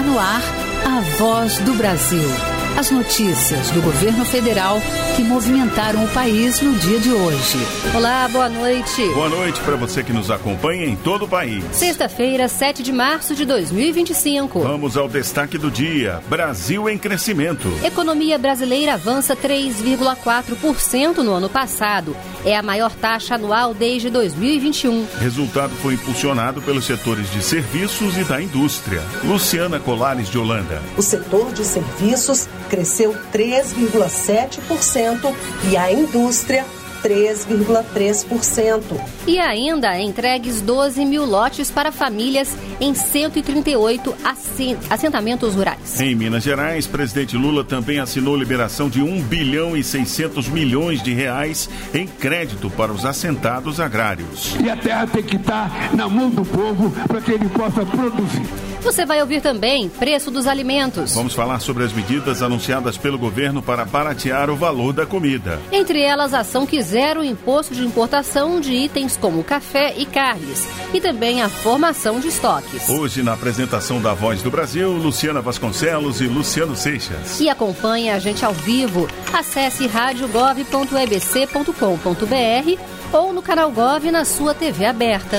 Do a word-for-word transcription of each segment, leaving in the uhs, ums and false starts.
Está no ar a Voz do Brasil. As notícias do governo federal que movimentaram o país no dia de hoje. Olá, boa noite. Boa noite para você que nos acompanha em todo o país. Sexta-feira, sete de março de dois mil e vinte e cinco. Vamos ao destaque do dia. Brasil em crescimento. Economia brasileira avança três vírgula quatro por cento no ano passado. É a maior taxa anual desde dois mil e vinte e um. Resultado foi impulsionado pelos setores de serviços e da indústria. Luciana Colares de Holanda. O setor de serviços cresceu três vírgula sete por cento e a indústria três vírgula três por cento. E ainda entregues doze mil lotes para famílias em cento e trinta e oito assentamentos rurais. Em Minas Gerais, presidente Lula também assinou liberação de um bilhão e seiscentos milhões de reais em crédito para os assentados agrários. E a terra tem que estar na mão do povo para que ele possa produzir. Você vai ouvir também preço dos alimentos. Vamos falar sobre as medidas anunciadas pelo governo para baratear o valor da comida. Entre elas, a ação que zera o imposto de importação de itens como café e carnes. E também a formação de estoques. Hoje, na apresentação da Voz do Brasil, Luciana Vasconcelos e Luciano Seixas. E acompanhe a gente ao vivo. Acesse rádio gov ponto e b c ponto com ponto b r ou no canal Gov na sua T V aberta.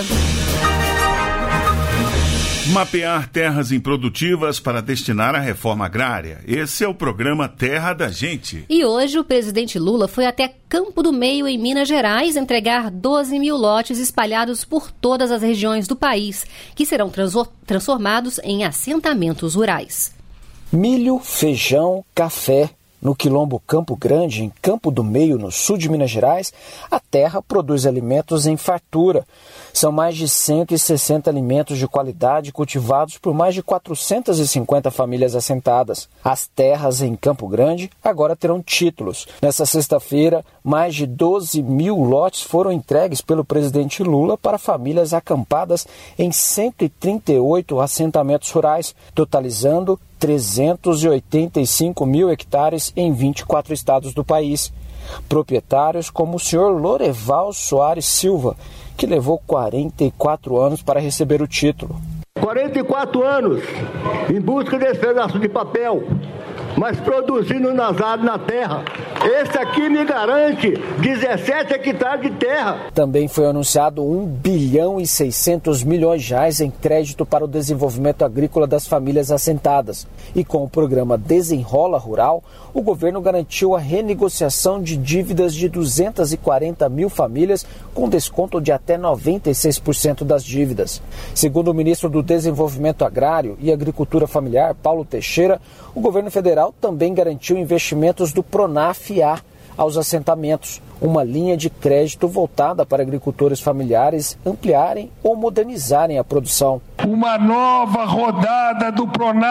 Mapear terras improdutivas para destinar à reforma agrária. Esse é o programa Terra da Gente. E hoje o presidente Lula foi até Campo do Meio, em Minas Gerais, entregar doze mil lotes espalhados por todas as regiões do país, que serão transformados em assentamentos rurais. Milho, feijão, café. No quilombo Campo Grande, em Campo do Meio, no sul de Minas Gerais, a terra produz alimentos em fartura. São mais de cento e sessenta alimentos de qualidade cultivados por mais de quatrocentas e cinquenta famílias assentadas. As terras em Campo Grande agora terão títulos. Nessa sexta-feira, mais de doze mil lotes foram entregues pelo presidente Lula para famílias acampadas em cento e trinta e oito assentamentos rurais, totalizando trezentos e oitenta e cinco mil hectares em vinte e quatro estados do país. Proprietários como o senhor Loreval Soares Silva, que levou quarenta e quatro anos para receber o título. quarenta e quatro anos em busca desse pedaço de papel, mas produzindo nas áreas, na terra. Esse aqui me garante dezessete hectares de terra. Também foi anunciado um bilhão e seiscentos milhões de reais em crédito para o desenvolvimento agrícola das famílias assentadas. E com o programa Desenrola Rural, o governo garantiu a renegociação de dívidas de duzentas e quarenta mil famílias com desconto de até noventa e seis por cento das dívidas. Segundo o ministro do Desenvolvimento Agrário e Agricultura Familiar, Paulo Teixeira, o governo federal também garantiu investimentos do Pronaf-A aos assentamentos, uma linha de crédito voltada para agricultores familiares ampliarem ou modernizarem a produção. Uma nova rodada do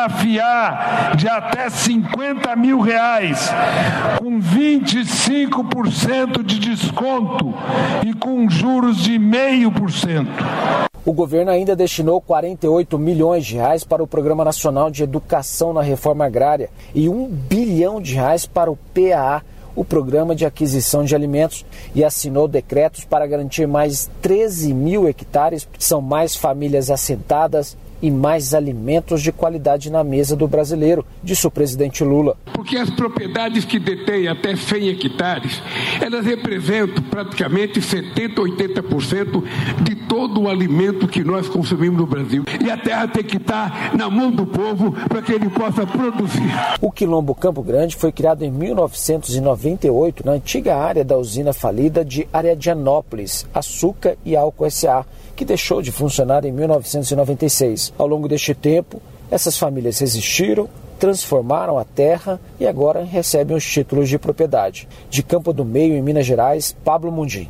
Pronaf-A de até cinquenta mil reais, com vinte e cinco por cento de desconto e com juros de zero vírgula cinco por cento. O governo ainda destinou quarenta e oito milhões de reais para o Programa Nacional de Educação na Reforma Agrária e um bilhão de reais para o P A A, o Programa de Aquisição de Alimentos, e assinou decretos para garantir mais treze mil hectares. São mais famílias assentadas e mais alimentos de qualidade na mesa do brasileiro, disse o presidente Lula. Porque as propriedades que detêm até cem hectares, elas representam praticamente setenta, oitenta por cento de todo o alimento que nós consumimos no Brasil. E a terra tem que estar na mão do povo para que ele possa produzir. O quilombo Campo Grande foi criado em mil novecentos e noventa e oito na antiga área da usina falida de Aradianópolis, Açúcar e Álcool S A, que deixou de funcionar em mil novecentos e noventa e seis. Ao longo deste tempo, essas famílias resistiram, transformaram a terra e agora recebem os títulos de propriedade. De Campo do Meio, em Minas Gerais, Pablo Mundim.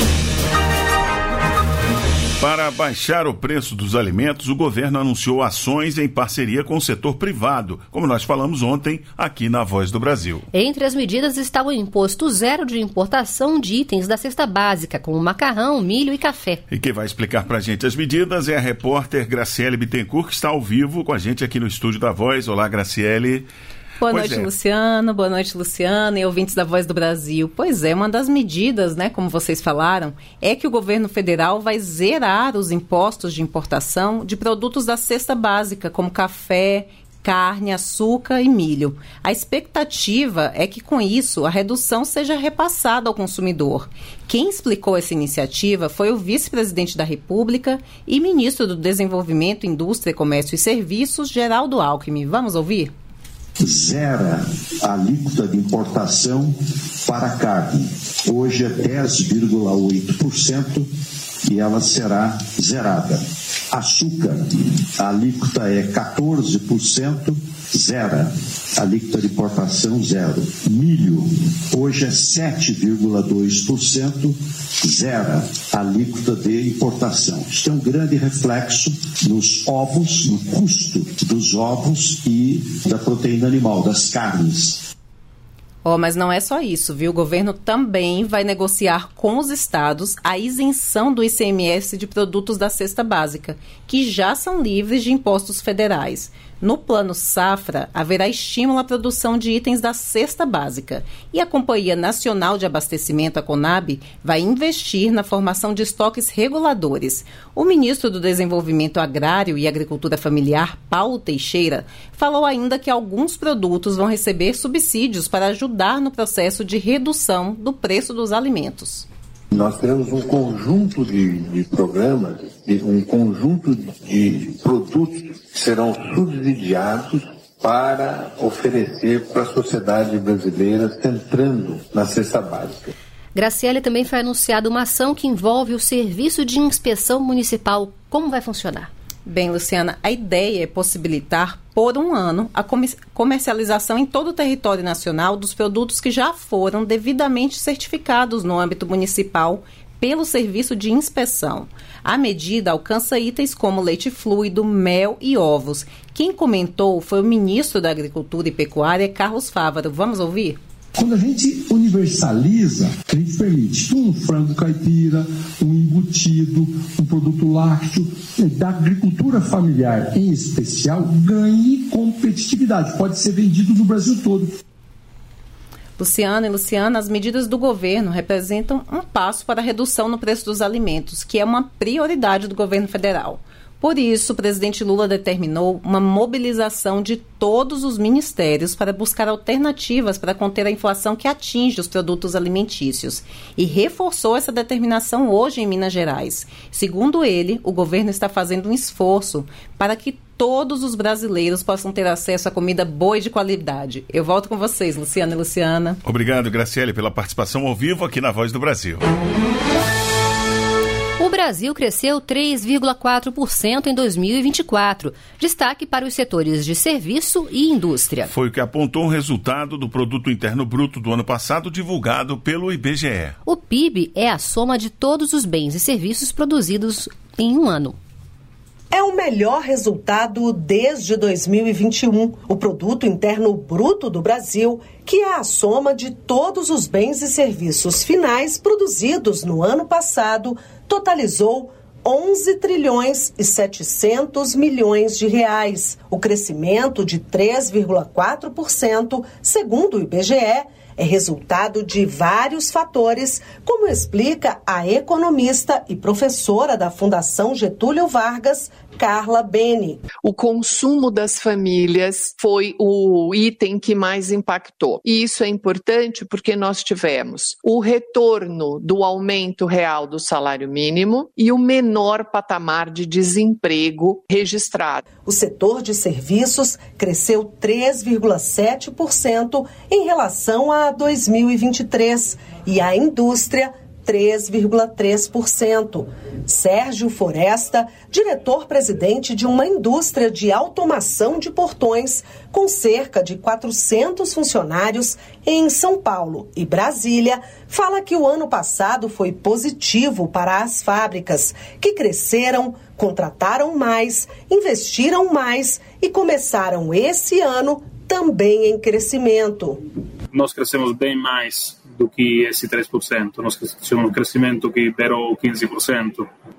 Para baixar o preço dos alimentos, o governo anunciou ações em parceria com o setor privado, como nós falamos ontem aqui na Voz do Brasil. Entre as medidas está o imposto zero de importação de itens da cesta básica, como macarrão, milho e café. E quem vai explicar para a gente as medidas é a repórter Graciele Bittencourt, que está ao vivo com a gente aqui no estúdio da Voz. Olá, Graciele. Boa pois noite, é. Luciano. Boa noite, Luciano e ouvintes da Voz do Brasil. Pois é, uma das medidas, né, como vocês falaram, é que o governo federal vai zerar os impostos de importação de produtos da cesta básica, como café, carne, açúcar e milho. A expectativa é que, com isso, a redução seja repassada ao consumidor. Quem explicou essa iniciativa foi o vice-presidente da República e ministro do Desenvolvimento, Indústria, Comércio e Serviços, Geraldo Alckmin. Vamos ouvir? Zera a alíquota de importação para a carne. Hoje é dez vírgula oito por cento e ela será zerada. Açúcar, a alíquota é quatorze por cento, zera. A alíquota de importação, zero. Milho, hoje é sete vírgula dois por cento, zera. A alíquota de importação. Isso tem um grande reflexo nos ovos, no custo dos ovos e da proteína animal, das carnes. Oh, mas não é só isso, viu? O governo também vai negociar com os estados a isenção do I C M S de produtos da cesta básica, que já são livres de impostos federais. No Plano Safra, haverá estímulo à produção de itens da cesta básica. E a Companhia Nacional de Abastecimento, a Conab, vai investir na formação de estoques reguladores. O ministro do Desenvolvimento Agrário e Agricultura Familiar, Paulo Teixeira, falou ainda que alguns produtos vão receber subsídios para ajudar no processo de redução do preço dos alimentos. Nós temos um conjunto de, de programas, um conjunto de produtos que serão subsidiados para oferecer para a sociedade brasileira, centrando na cesta básica. Graciele, também foi anunciada uma ação que envolve o Serviço de Inspeção Municipal. Como vai funcionar? Bem, Luciana, a ideia é possibilitar, por um ano, a comercialização em todo o território nacional dos produtos que já foram devidamente certificados no âmbito municipal pelo Serviço de Inspeção. A medida alcança itens como leite fluido, mel e ovos. Quem comentou foi o ministro da Agricultura e Pecuária, Carlos Fávaro. Vamos ouvir? Quando a gente universaliza, a gente permite um frango caipira, um embutido, um produto lácteo, da agricultura familiar em especial, ganhe competitividade. Pode ser vendido no Brasil todo. Luciana e Luciana, as medidas do governo representam um passo para a redução no preço dos alimentos, que é uma prioridade do governo federal. Por isso, o presidente Lula determinou uma mobilização de todos os ministérios para buscar alternativas para conter a inflação que atinge os produtos alimentícios e reforçou essa determinação hoje em Minas Gerais. Segundo ele, o governo está fazendo um esforço para que todos os brasileiros possam ter acesso a comida boa e de qualidade. Eu volto com vocês, Luciana e Luciana. Obrigado, Graciele, pela participação ao vivo aqui na Voz do Brasil. O Brasil cresceu três vírgula quatro por cento em dois mil e vinte e quatro. Destaque para os setores de serviço e indústria. Foi o que apontou o resultado do Produto Interno Bruto do ano passado, divulgado pelo I B G E. O P I B é a soma de todos os bens e serviços produzidos em um ano. É o melhor resultado desde dois mil e vinte e um. O Produto Interno Bruto do Brasil, que é a soma de todos os bens e serviços finais produzidos no ano passado, totalizou onze trilhões e setecentos milhões de reais. O crescimento de três vírgula quatro por cento, segundo o I B G E, é resultado de vários fatores, como explica a economista e professora da Fundação Getúlio Vargas, Carla Beni. O consumo das famílias foi o item que mais impactou. E isso é importante porque nós tivemos o retorno do aumento real do salário mínimo e o menor patamar de desemprego registrado. O setor de serviços cresceu três vírgula sete por cento em relação a dois mil e vinte e três e a indústria três vírgula três por cento. Sérgio Foresta, diretor-presidente de uma indústria de automação de portões com cerca de quatrocentos funcionários em São Paulo e Brasília, fala que o ano passado foi positivo para as fábricas, que cresceram, contrataram mais, investiram mais e começaram esse ano também em crescimento. Nós crescemos bem mais do que esse três por cento. Nós tivemos um crescimento que beirou quinze por cento.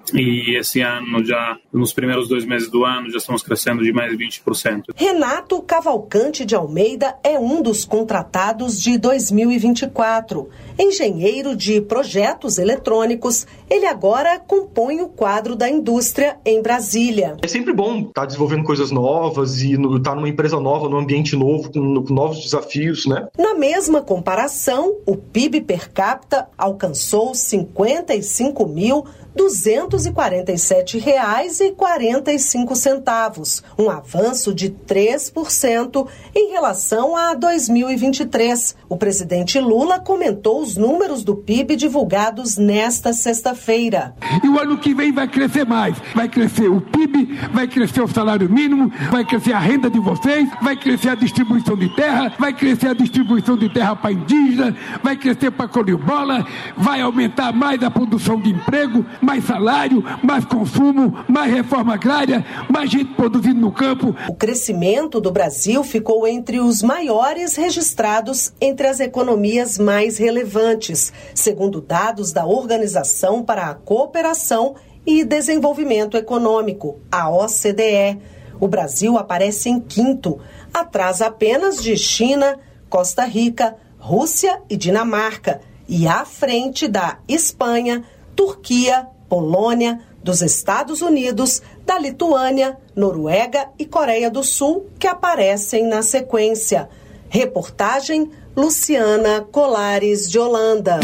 E esse ano, já nos primeiros dois meses do ano, já estamos crescendo de mais de vinte por cento. Renato Cavalcante de Almeida é um dos contratados de dois mil e vinte e quatro. Engenheiro de projetos eletrônicos, ele agora compõe o quadro da indústria em Brasília. É sempre bom estar desenvolvendo coisas novas e estar numa empresa nova, num ambiente novo, com, com novos desafios, né? Na mesma comparação, o P I B per capita alcançou cinquenta e cinco mil duzentos e quarenta e sete reais e quarenta e cinco centavos, um avanço de três por cento em relação a dois mil e vinte e três. O presidente Lula comentou os números do P I B divulgados nesta sexta-feira. E o ano que vem vai crescer mais. Vai crescer o P I B, vai crescer o salário mínimo, vai crescer a renda de vocês, vai crescer a distribuição de terra, vai crescer a distribuição de terra para indígena, vai crescer para Coriobola, vai aumentar mais a produção de emprego, mais salário, mais consumo, mais reforma agrária, mais gente produzindo no campo. O crescimento do Brasil ficou entre os maiores registrados entre as economias mais relevantes, segundo dados da Organização para a Cooperação e Desenvolvimento Econômico, a O C D E. O Brasil aparece em quinto, atrás apenas de China, Costa Rica, Rússia e Dinamarca, e à frente da Espanha, Turquia, Polônia, dos Estados Unidos, da Lituânia, Noruega e Coreia do Sul, que aparecem na sequência. Reportagem Luciana Colares de Holanda.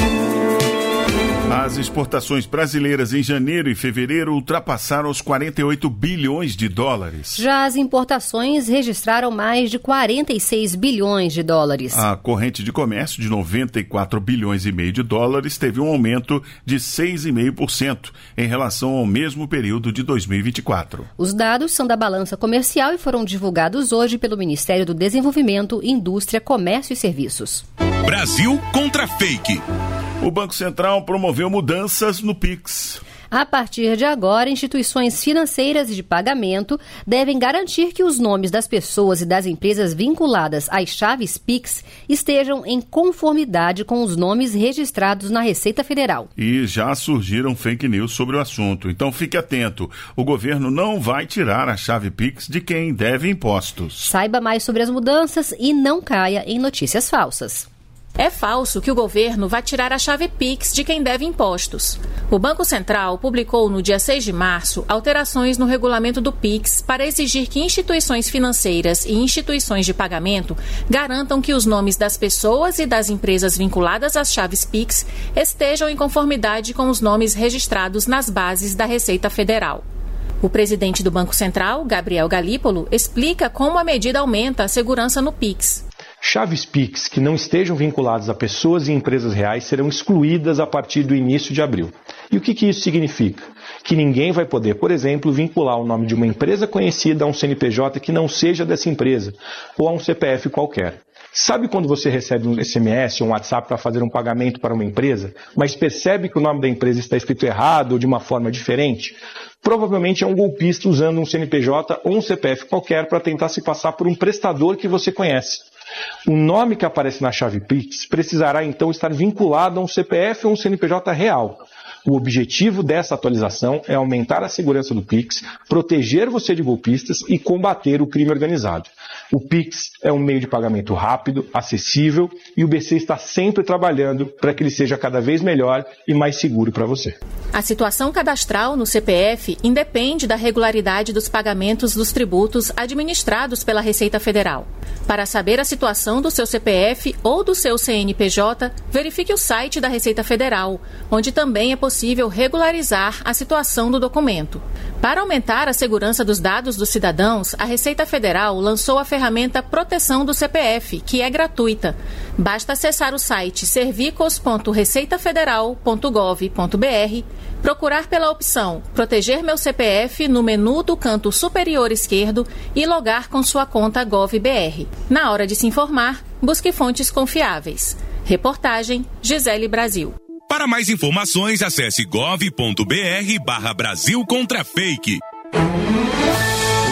As exportações brasileiras em janeiro e fevereiro ultrapassaram os quarenta e oito bilhões de dólares. Já as importações registraram mais de quarenta e seis bilhões de dólares. A corrente de comércio de noventa e quatro bilhões e meio de dólares teve um aumento de seis vírgula cinco por cento em relação ao mesmo período de dois mil e vinte e quatro. Os dados são da balança comercial e foram divulgados hoje pelo Ministério do Desenvolvimento, Indústria, Comércio e Serviços. Brasil contra fake. O Banco Central promoveu mudanças no Pix. A partir de agora, instituições financeiras e de pagamento devem garantir que os nomes das pessoas e das empresas vinculadas às chaves Pix estejam em conformidade com os nomes registrados na Receita Federal. E já surgiram fake news sobre o assunto, então fique atento. O governo não vai tirar a chave Pix de quem deve impostos. Saiba mais sobre as mudanças e não caia em notícias falsas. É falso que o governo vai tirar a chave Pix de quem deve impostos. O Banco Central publicou no dia seis de março alterações no regulamento do Pix para exigir que instituições financeiras e instituições de pagamento garantam que os nomes das pessoas e das empresas vinculadas às chaves Pix estejam em conformidade com os nomes registrados nas bases da Receita Federal. O presidente do Banco Central, Gabriel Galípolo, explica como a medida aumenta a segurança no Pix. Chaves Pix que não estejam vinculadas a pessoas e empresas reais serão excluídas a partir do início de abril. E o que, que isso significa? Que ninguém vai poder, por exemplo, vincular o nome de uma empresa conhecida a um C N P J que não seja dessa empresa, ou a um C P F qualquer. Sabe quando você recebe um S M S ou um WhatsApp para fazer um pagamento para uma empresa, mas percebe que o nome da empresa está escrito errado ou de uma forma diferente? Provavelmente é um golpista usando um C N P J ou um C P F qualquer para tentar se passar por um prestador que você conhece. O nome que aparece na chave Pix precisará então estar vinculado a um C P F ou um C N P J real. O objetivo dessa atualização é aumentar a segurança do Pix, proteger você de golpistas e combater o crime organizado. O Pix é um meio de pagamento rápido, acessível e o B C está sempre trabalhando para que ele seja cada vez melhor e mais seguro para você. A situação cadastral no C P F independe da regularidade dos pagamentos dos tributos administrados pela Receita Federal. Para saber a situação do seu C P F ou do seu C N P J, verifique o site da Receita Federal, onde também é possível regularizar a situação do documento. Para aumentar a segurança dos dados dos cidadãos, a Receita Federal lançou a ferramenta Proteção do C P F, que é gratuita. Basta acessar o site servicos ponto receita federal ponto gov ponto br, procurar pela opção Proteger meu C P F no menu do canto superior esquerdo e logar com sua conta GovBR. Na hora de se informar, busque fontes confiáveis. Reportagem Gisele Brasil. Para mais informações, acesse gov ponto br barra Brasil contra fake. O Brasil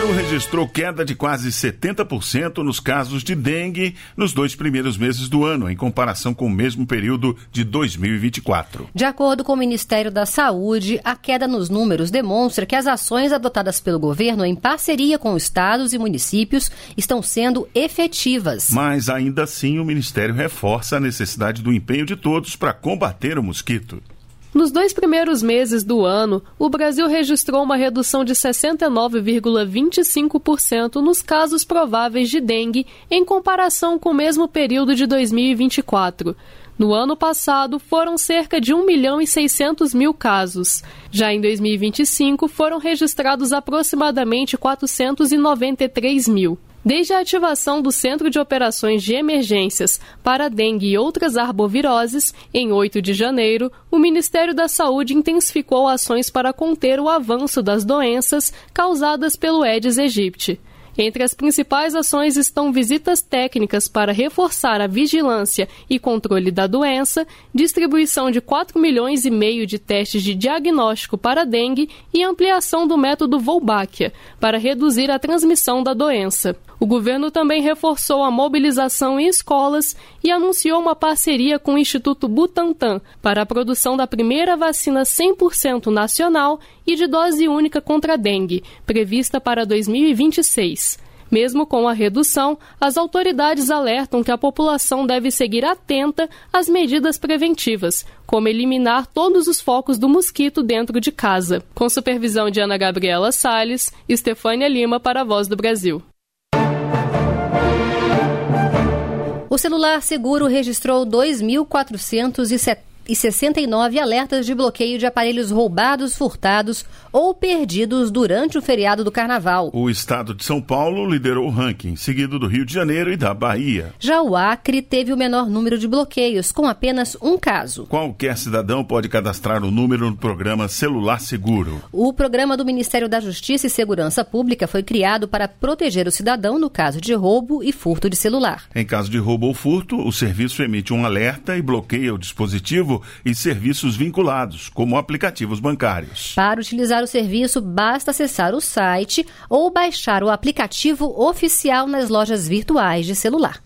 Brasil registrou queda de quase setenta por cento nos casos de dengue nos dois primeiros meses do ano, em comparação com o mesmo período de dois mil e vinte e quatro. De acordo com o Ministério da Saúde, a queda nos números demonstra que as ações adotadas pelo governo em parceria com estados e municípios estão sendo efetivas. Mas ainda assim o Ministério reforça a necessidade do empenho de todos para combater o mosquito. Nos dois primeiros meses do ano, o Brasil registrou uma redução de sessenta e nove vírgula vinte e cinco por cento nos casos prováveis de dengue em comparação com o mesmo período de dois mil e vinte e quatro. No ano passado, foram cerca de um milhão e seiscentos mil casos. Já em dois mil e vinte e cinco, foram registrados aproximadamente quatrocentos e noventa e três mil. Desde a ativação do Centro de Operações de Emergências para dengue e outras arboviroses, em oito de janeiro, o Ministério da Saúde intensificou ações para conter o avanço das doenças causadas pelo Aedes aegypti. Entre as principais ações estão visitas técnicas para reforçar a vigilância e controle da doença, distribuição de quatro milhões e meio de testes de diagnóstico para dengue e ampliação do método Wolbachia para reduzir a transmissão da doença. O governo também reforçou a mobilização em escolas e anunciou uma parceria com o Instituto Butantan para a produção da primeira vacina cem por cento nacional e de dose única contra a dengue, prevista para dois mil e vinte e seis. Mesmo com a redução, as autoridades alertam que a população deve seguir atenta às medidas preventivas, como eliminar todos os focos do mosquito dentro de casa. Com supervisão de Ana Gabriela Salles, Estefânia Lima para a Voz do Brasil. O celular seguro registrou dois mil quatrocentos e sessenta e nove alertas de bloqueio de aparelhos roubados, furtados ou perdidos durante o feriado do Carnaval. O estado de São Paulo liderou o ranking, seguido do Rio de Janeiro e da Bahia. Já o Acre teve o menor número de bloqueios, com apenas um caso. Qualquer cidadão pode cadastrar o número no programa Celular Seguro. O programa do Ministério da Justiça e Segurança Pública foi criado para proteger o cidadão no caso de roubo e furto de celular. Em caso de roubo ou furto, o serviço emite um alerta e bloqueia o dispositivo e serviços vinculados, como aplicativos bancários. Para utilizar o serviço, basta acessar o site ou baixar o aplicativo oficial nas lojas virtuais de celular.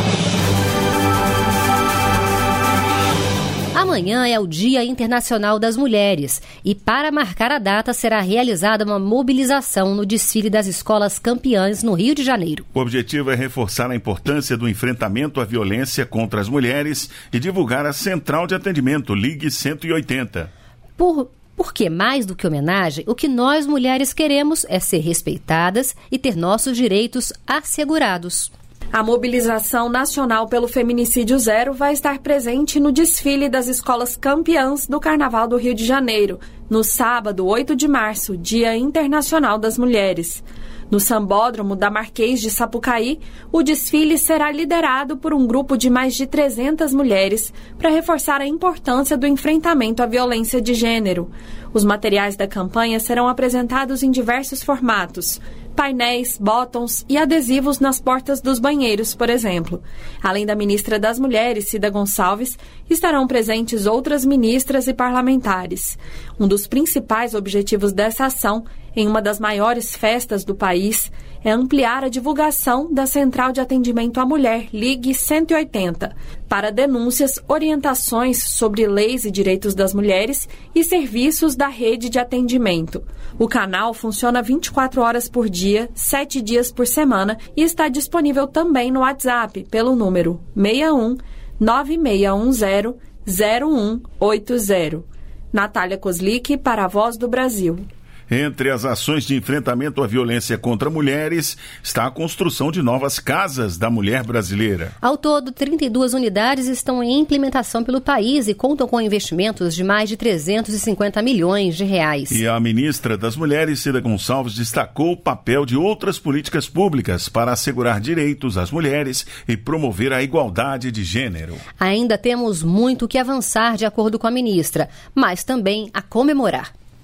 Amanhã é o Dia Internacional das Mulheres e, para marcar a data, será realizada uma mobilização no desfile das escolas campeãs no Rio de Janeiro. O objetivo é reforçar a importância do enfrentamento à violência contra as mulheres e divulgar a Central de Atendimento Ligue cento e oitenta. Por... Porque, mais do que homenagem, o que nós mulheres queremos é ser respeitadas e ter nossos direitos assegurados. A mobilização nacional pelo feminicídio zero vai estar presente no desfile das escolas campeãs do Carnaval do Rio de Janeiro, no sábado, oito de março, Dia Internacional das Mulheres. No Sambódromo da Marquês de Sapucaí, o desfile será liderado por um grupo de mais de trezentas mulheres para reforçar a importância do enfrentamento à violência de gênero. Os materiais da campanha serão apresentados em diversos formatos: painéis, botões e adesivos nas portas dos banheiros, por exemplo. Além da ministra das Mulheres, Cida Gonçalves, estarão presentes outras ministras e parlamentares. Um dos principais objetivos dessa ação, em uma das maiores festas do país, é ampliar a divulgação da Central de Atendimento à Mulher Ligue cento e oitenta, para denúncias, orientações sobre leis e direitos das mulheres e serviços da rede de atendimento. O canal funciona vinte e quatro horas por dia, sete dias por semana e está disponível também no WhatsApp pelo número seis um nove seis um zero zero um oito zero. Natália Kozlik para a Voz do Brasil. Entre as ações de enfrentamento à violência contra mulheres está a construção de novas casas da mulher brasileira. Ao todo, trinta e duas unidades estão em implementação pelo país e contam com investimentos de mais de trezentos e cinquenta milhões de reais. E a ministra das Mulheres, Cida Gonçalves, destacou o papel de outras políticas públicas para assegurar direitos às mulheres e promover a igualdade de gênero. Ainda temos muito que avançar, de acordo com a ministra, mas também a comemorar.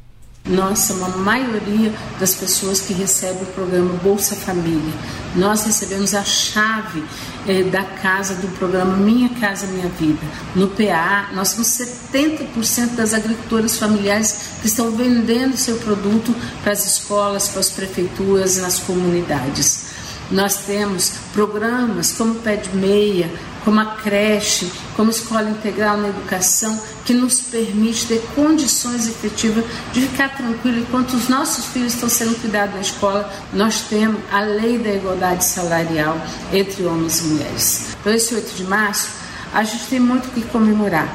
Nossa, uma maioria das pessoas que recebem o programa Bolsa Família. Nós recebemos a chave eh, da casa do programa Minha Casa Minha Vida. No P A, nós temos setenta por cento das agricultoras familiares que estão vendendo seu produto para as escolas, para as prefeituras e nas comunidades. Nós temos programas como Pé de Meia, como a creche, como escola integral na educação, que nos permite ter condições efetivas de ficar tranquilo enquanto os nossos filhos estão sendo cuidados na escola. Nós temos a lei da igualdade salarial entre homens e mulheres. Então, esse oito de março, a gente tem muito o que comemorar.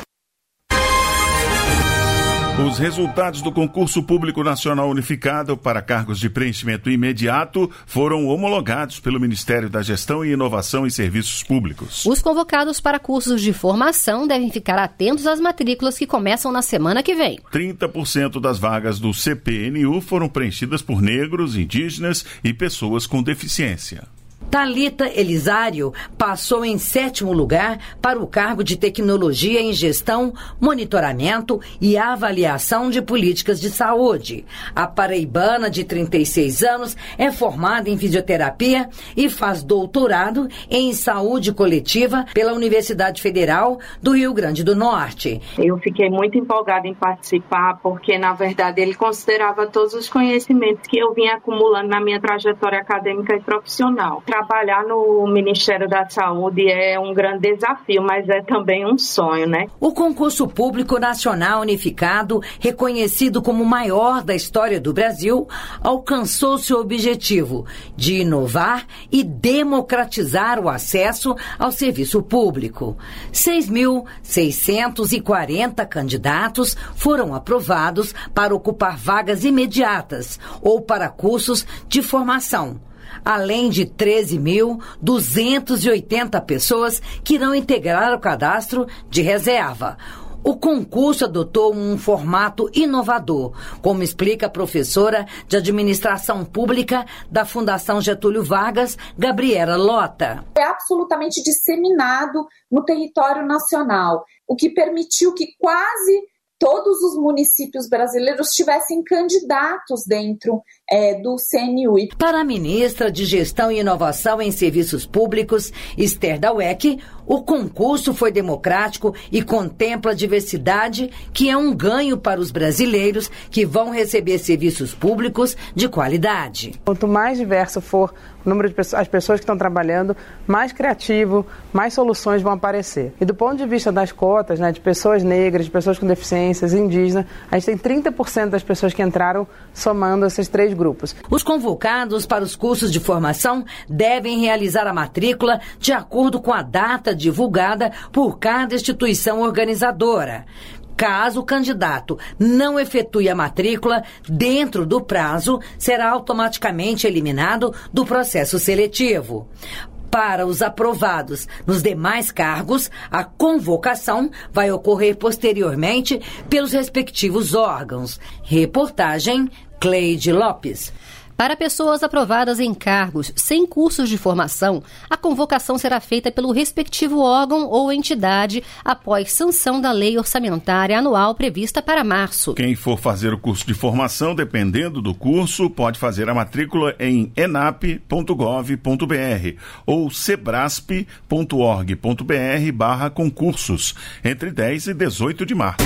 Os resultados do concurso público nacional unificado para cargos de preenchimento imediato foram homologados pelo Ministério da Gestão e Inovação em Serviços Públicos. Os convocados para cursos de formação devem ficar atentos às matrículas que começam na semana que vem. trinta por cento das vagas do C P N U foram preenchidas por negros, indígenas e pessoas com deficiência. Thalita Elisário passou em sétimo lugar para o cargo de Tecnologia em Gestão, Monitoramento e Avaliação de Políticas de Saúde. A paraibana, de trinta e seis anos, é formada em Fisioterapia e faz doutorado em Saúde Coletiva pela Universidade Federal do Rio Grande do Norte. Eu fiquei muito empolgada em participar porque, na verdade, ele considerava todos os conhecimentos que eu vinha acumulando na minha trajetória acadêmica e profissional. Trabalhar no Ministério da Saúde é um grande desafio, mas é também um sonho, né? O concurso público nacional unificado, reconhecido como o maior da história do Brasil, alcançou seu objetivo de inovar e democratizar o acesso ao serviço público. seis mil seiscentos e quarenta candidatos foram aprovados para ocupar vagas imediatas ou para cursos de formação, além de treze mil duzentas e oitenta pessoas que irão integrar o cadastro de reserva. O concurso adotou um formato inovador, como explica a professora de Administração Pública da Fundação Getúlio Vargas, Gabriela Lota. É absolutamente disseminado no território nacional, o que permitiu que quase todos os municípios brasileiros tivessem candidatos dentro é, do C N U. Para a ministra de Gestão e Inovação em Serviços Públicos, Esther Daueck, o concurso foi democrático e contempla a diversidade, que é um ganho para os brasileiros que vão receber serviços públicos de qualidade. Quanto mais diverso for o número de pessoas, as pessoas que estão trabalhando, mais criativo, mais soluções vão aparecer. E do ponto de vista das cotas, né, de pessoas negras, de pessoas com deficiências, indígenas, a gente tem trinta por cento das pessoas que entraram somando esses três grupos. Os convocados para os cursos de formação devem realizar a matrícula de acordo com a data divulgada por cada instituição organizadora. Caso o candidato não efetue a matrícula dentro do prazo, será automaticamente eliminado do processo seletivo. Para os aprovados nos demais cargos, a convocação vai ocorrer posteriormente pelos respectivos órgãos. Reportagem Cleide Lopes. Para pessoas aprovadas em cargos sem cursos de formação, a convocação será feita pelo respectivo órgão ou entidade após sanção da lei orçamentária anual prevista para março. Quem for fazer o curso de formação, dependendo do curso, pode fazer a matrícula em enap ponto gov ponto br ou sebrasp ponto org ponto br barra concursos, entre dez e dezoito de março.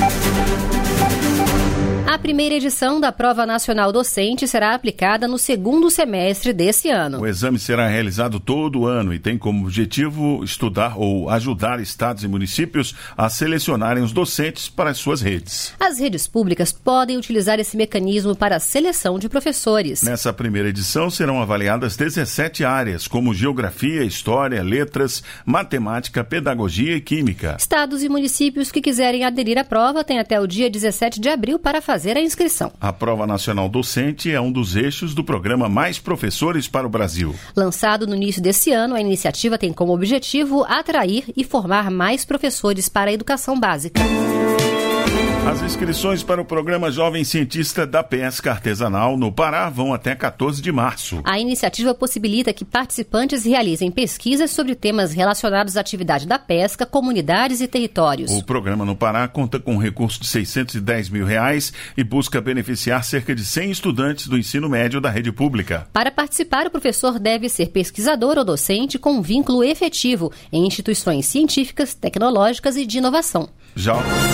A primeira edição da Prova Nacional Docente será aplicada no segundo semestre desse ano. O exame será realizado todo ano e tem como objetivo estudar ou ajudar estados e municípios a selecionarem os docentes para as suas redes. As redes públicas podem utilizar esse mecanismo para a seleção de professores. Nessa primeira edição serão avaliadas dezessete áreas, como geografia, história, letras, matemática, pedagogia e química. Estados e municípios que quiserem aderir à prova têm até o dia dezessete de abril para fazer a inscrição. A Prova Nacional Docente é um dos eixos do programa Mais Professores para o Brasil. Lançado no início desse ano, a iniciativa tem como objetivo atrair e formar mais professores para a educação básica. As inscrições para o programa Jovem Cientista da Pesca Artesanal no Pará vão até quatorze de março. A iniciativa possibilita que participantes realizem pesquisas sobre temas relacionados à atividade da pesca, comunidades e territórios. O programa no Pará conta com um recurso de seiscentos e dez mil reais e busca beneficiar cerca de cem estudantes do ensino médio da rede pública. Para participar, o professor deve ser pesquisador ou docente com um vínculo efetivo em instituições científicas, tecnológicas e de inovação. Já.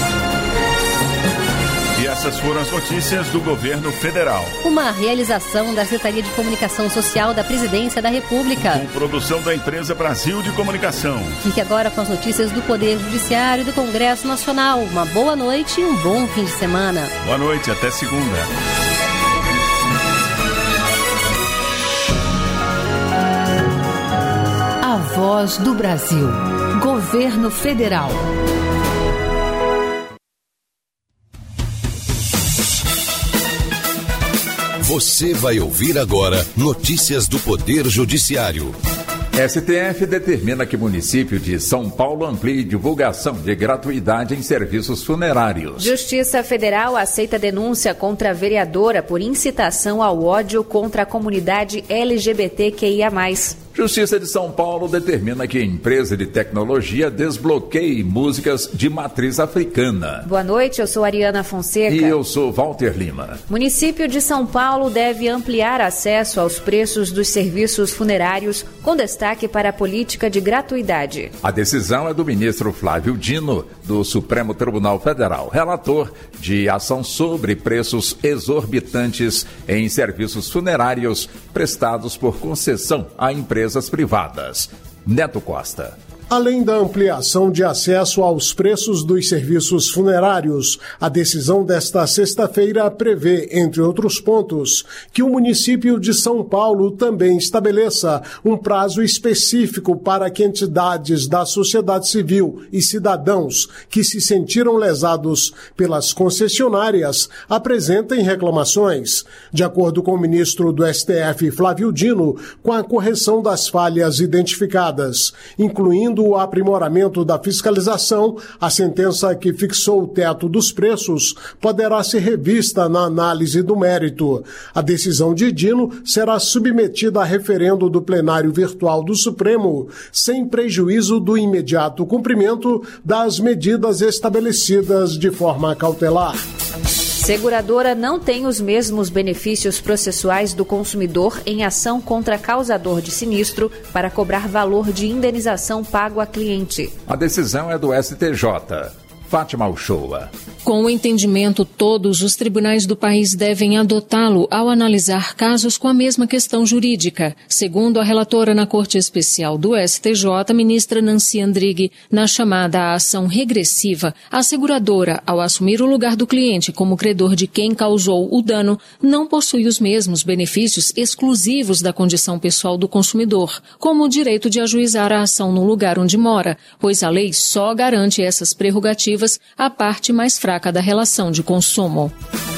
E essas foram as notícias do governo federal. Uma realização da Secretaria de Comunicação Social da Presidência da República. Com produção da empresa Brasil de Comunicação. Fique agora com as notícias do Poder Judiciário e do Congresso Nacional. Uma boa noite e um bom fim de semana. Boa noite, até segunda. A Voz do Brasil. Governo Federal. Você vai ouvir agora notícias do Poder Judiciário. S T F determina que o município de São Paulo amplie divulgação de gratuidade em serviços funerários. Justiça Federal aceita denúncia contra a vereadora por incitação ao ódio contra a comunidade L G B T Q I A mais. Justiça de São Paulo determina que a empresa de tecnologia desbloqueie músicas de matriz africana. Boa noite, eu sou Ariana Fonseca. E eu sou Walter Lima. Município de São Paulo deve ampliar acesso aos preços dos serviços funerários, com destaque para a política de gratuidade. A decisão é do ministro Flávio Dino, do Supremo Tribunal Federal, relator de ação sobre preços exorbitantes em serviços funerários prestados por concessão a empresas privadas. Neto Costa. Além da ampliação de acesso aos preços dos serviços funerários, a decisão desta sexta-feira prevê, entre outros pontos, que o município de São Paulo também estabeleça um prazo específico para que entidades da sociedade civil e cidadãos que se sentiram lesados pelas concessionárias apresentem reclamações. De acordo com o ministro do S T F, Flávio Dino, com a correção das falhas identificadas, incluindo o aprimoramento da fiscalização, a sentença que fixou o teto dos preços poderá ser revista na análise do mérito. A decisão de Dino será submetida a referendo do plenário virtual do Supremo, sem prejuízo do imediato cumprimento das medidas estabelecidas de forma cautelar. Seguradora não tem os mesmos benefícios processuais do consumidor em ação contra causador de sinistro para cobrar valor de indenização pago a cliente. A decisão é do S T J. Fátima Uchoa. Com o entendimento, todos os tribunais do país devem adotá-lo ao analisar casos com a mesma questão jurídica. Segundo a relatora na Corte Especial do S T J, ministra Nancy Andrighi, na chamada ação regressiva, a seguradora, ao assumir o lugar do cliente como credor de quem causou o dano, não possui os mesmos benefícios exclusivos da condição pessoal do consumidor, como o direito de ajuizar a ação no lugar onde mora, pois a lei só garante essas prerrogativas à parte mais fraca da relação de consumo.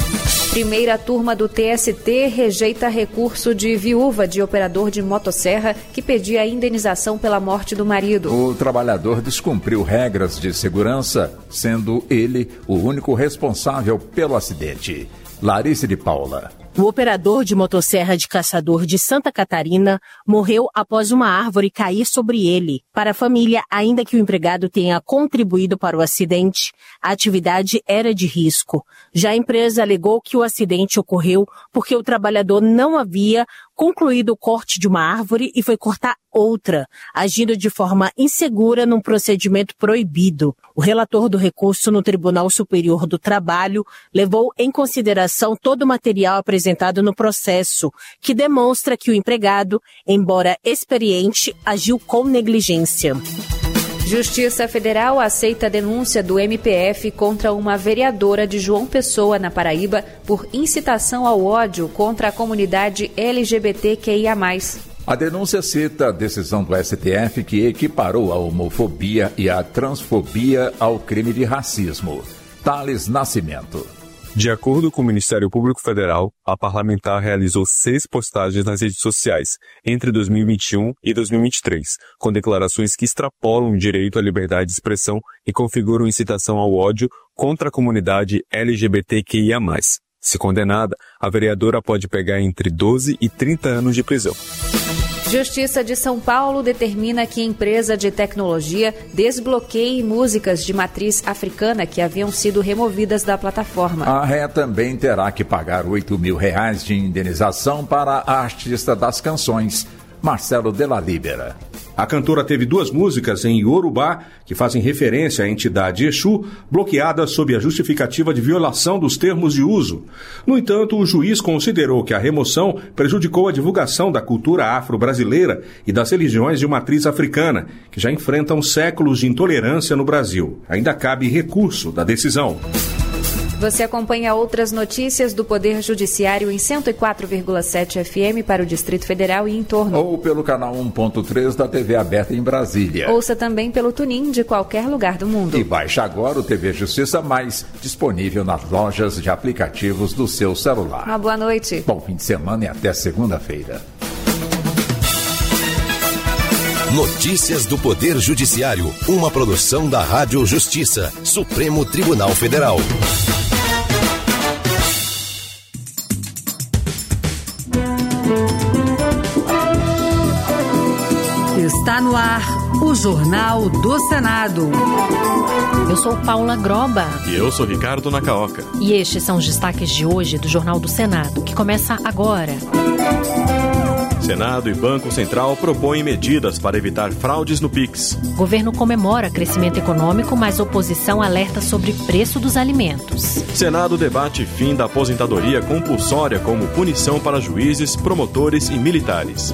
Primeira turma do T S T rejeita recurso de viúva de operador de motosserra que pedia indenização pela morte do marido. O trabalhador descumpriu regras de segurança, sendo ele o único responsável pelo acidente. Larissa de Paula. O operador de motosserra de caçador de Santa Catarina morreu após uma árvore cair sobre ele. Para a família, ainda que o empregado tenha contribuído para o acidente, a atividade era de risco. Já a empresa alegou que o acidente ocorreu porque o trabalhador não havia concluído o corte de uma árvore e foi cortar outra, agindo de forma insegura num procedimento proibido. O relator do recurso no Tribunal Superior do Trabalho levou em consideração todo o material apresentado no processo, que demonstra que o empregado, embora experiente, agiu com negligência. Justiça Federal aceita a denúncia do M P F contra uma vereadora de João Pessoa, na Paraíba, por incitação ao ódio contra a comunidade L G B T Q I A mais. A denúncia cita a decisão do S T F que equiparou a homofobia e a transfobia ao crime de racismo. Thales Nascimento. De acordo com o Ministério Público Federal, a parlamentar realizou seis postagens nas redes sociais entre dois mil e vinte e um e dois mil e vinte e três, com declarações que extrapolam o direito à liberdade de expressão e configuram incitação ao ódio contra a comunidade L G B T Q I A mais. Se condenada, a vereadora pode pegar entre doze e trinta anos de prisão. Justiça de São Paulo determina que a empresa de tecnologia desbloqueie músicas de matriz africana que haviam sido removidas da plataforma. A ré também terá que pagar oito mil reais de indenização para a artista das canções, Marcelo Della Libera. A cantora teve duas músicas em Yorubá, que fazem referência à entidade Exu, bloqueadas sob a justificativa de violação dos termos de uso. No entanto, o juiz considerou que a remoção prejudicou a divulgação da cultura afro-brasileira e das religiões de matriz africana, que já enfrentam séculos de intolerância no Brasil. Ainda cabe recurso da decisão. Você acompanha outras notícias do Poder Judiciário em cento e quatro vírgula sete F M para o Distrito Federal e em torno. Ou pelo canal um ponto três da T V aberta em Brasília. Ouça também pelo TuneIn de qualquer lugar do mundo. E baixe agora o T V Justiça Mais, disponível nas lojas de aplicativos do seu celular. Uma boa noite. Bom fim de semana e até segunda-feira. Notícias do Poder Judiciário, uma produção da Rádio Justiça, Supremo Tribunal Federal. Está no ar o Jornal do Senado. Eu sou Paula Groba. E eu sou Ricardo Nacaoca. E estes são os destaques de hoje do Jornal do Senado, que começa agora. Senado e Banco Central propõem medidas para evitar fraudes no Pix. Governo comemora crescimento econômico, mas oposição alerta sobre preço dos alimentos. Senado debate fim da aposentadoria compulsória como punição para juízes, promotores e militares.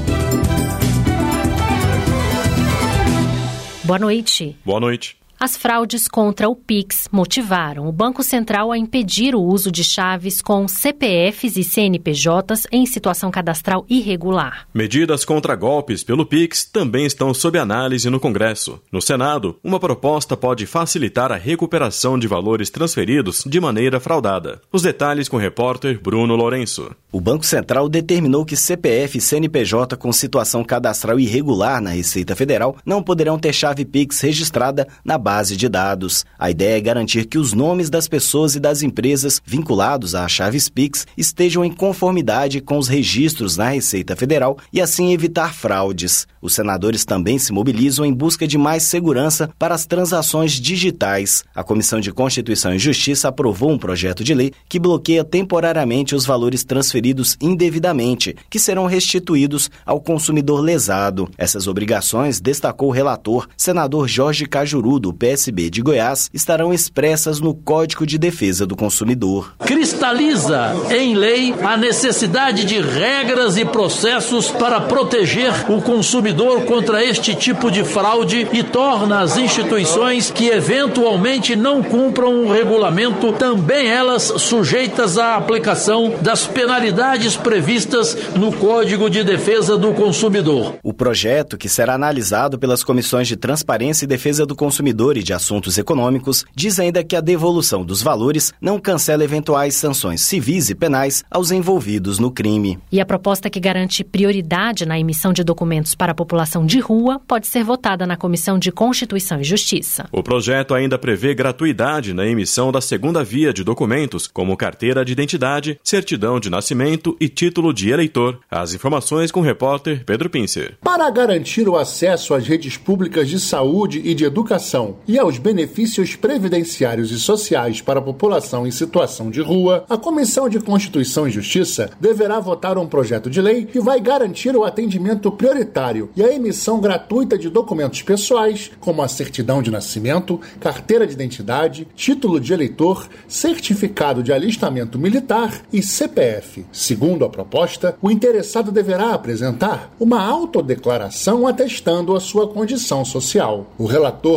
Boa noite. Boa noite. As fraudes contra o Pix motivaram o Banco Central a impedir o uso de chaves com C P Fs e C N P Js em situação cadastral irregular. Medidas contra golpes pelo Pix também estão sob análise no Congresso. No Senado, uma proposta pode facilitar a recuperação de valores transferidos de maneira fraudada. Os detalhes com o repórter Bruno Lourenço. O Banco Central determinou que C P F e C N P J com situação cadastral irregular na Receita Federal não poderão ter chave Pix registrada na base de dados. A ideia é garantir que os nomes das pessoas e das empresas vinculados às chaves Pix estejam em conformidade com os registros na Receita Federal e assim evitar fraudes. Os senadores também se mobilizam em busca de mais segurança para as transações digitais. A Comissão de Constituição e Justiça aprovou um projeto de lei que bloqueia temporariamente os valores transferidos indevidamente, que serão restituídos ao consumidor lesado. Essas obrigações, destacou o relator, senador Jorge Cajuru, do P S B de Goiás, estarão expressas no Código de Defesa do Consumidor. Cristaliza em lei a necessidade de regras e processos para proteger o consumidor contra este tipo de fraude e torna as instituições que eventualmente não cumpram o regulamento também elas sujeitas à aplicação das penalidades previstas no Código de Defesa do Consumidor. O projeto, que será analisado pelas comissões de Transparência e Defesa do Consumidor e de Assuntos Econômicos, diz ainda que a devolução dos valores não cancela eventuais sanções civis e penais aos envolvidos no crime. E a proposta que garante prioridade na emissão de documentos para a população de rua pode ser votada na Comissão de Constituição e Justiça. O projeto ainda prevê gratuidade na emissão da segunda via de documentos, como carteira de identidade, certidão de nascimento e título de eleitor. As informações com o repórter Pedro Pincer. Para garantir o acesso às redes públicas de saúde e de educação e aos benefícios previdenciários e sociais para a população em situação de rua, a Comissão de Constituição e Justiça deverá votar um projeto de lei que vai garantir o atendimento prioritário e a emissão gratuita de documentos pessoais, como a certidão de nascimento, carteira de identidade, título de eleitor, certificado de alistamento militar e C P F. Segundo a proposta, o interessado deverá apresentar uma autodeclaração atestando a sua condição social. O relator na Comissão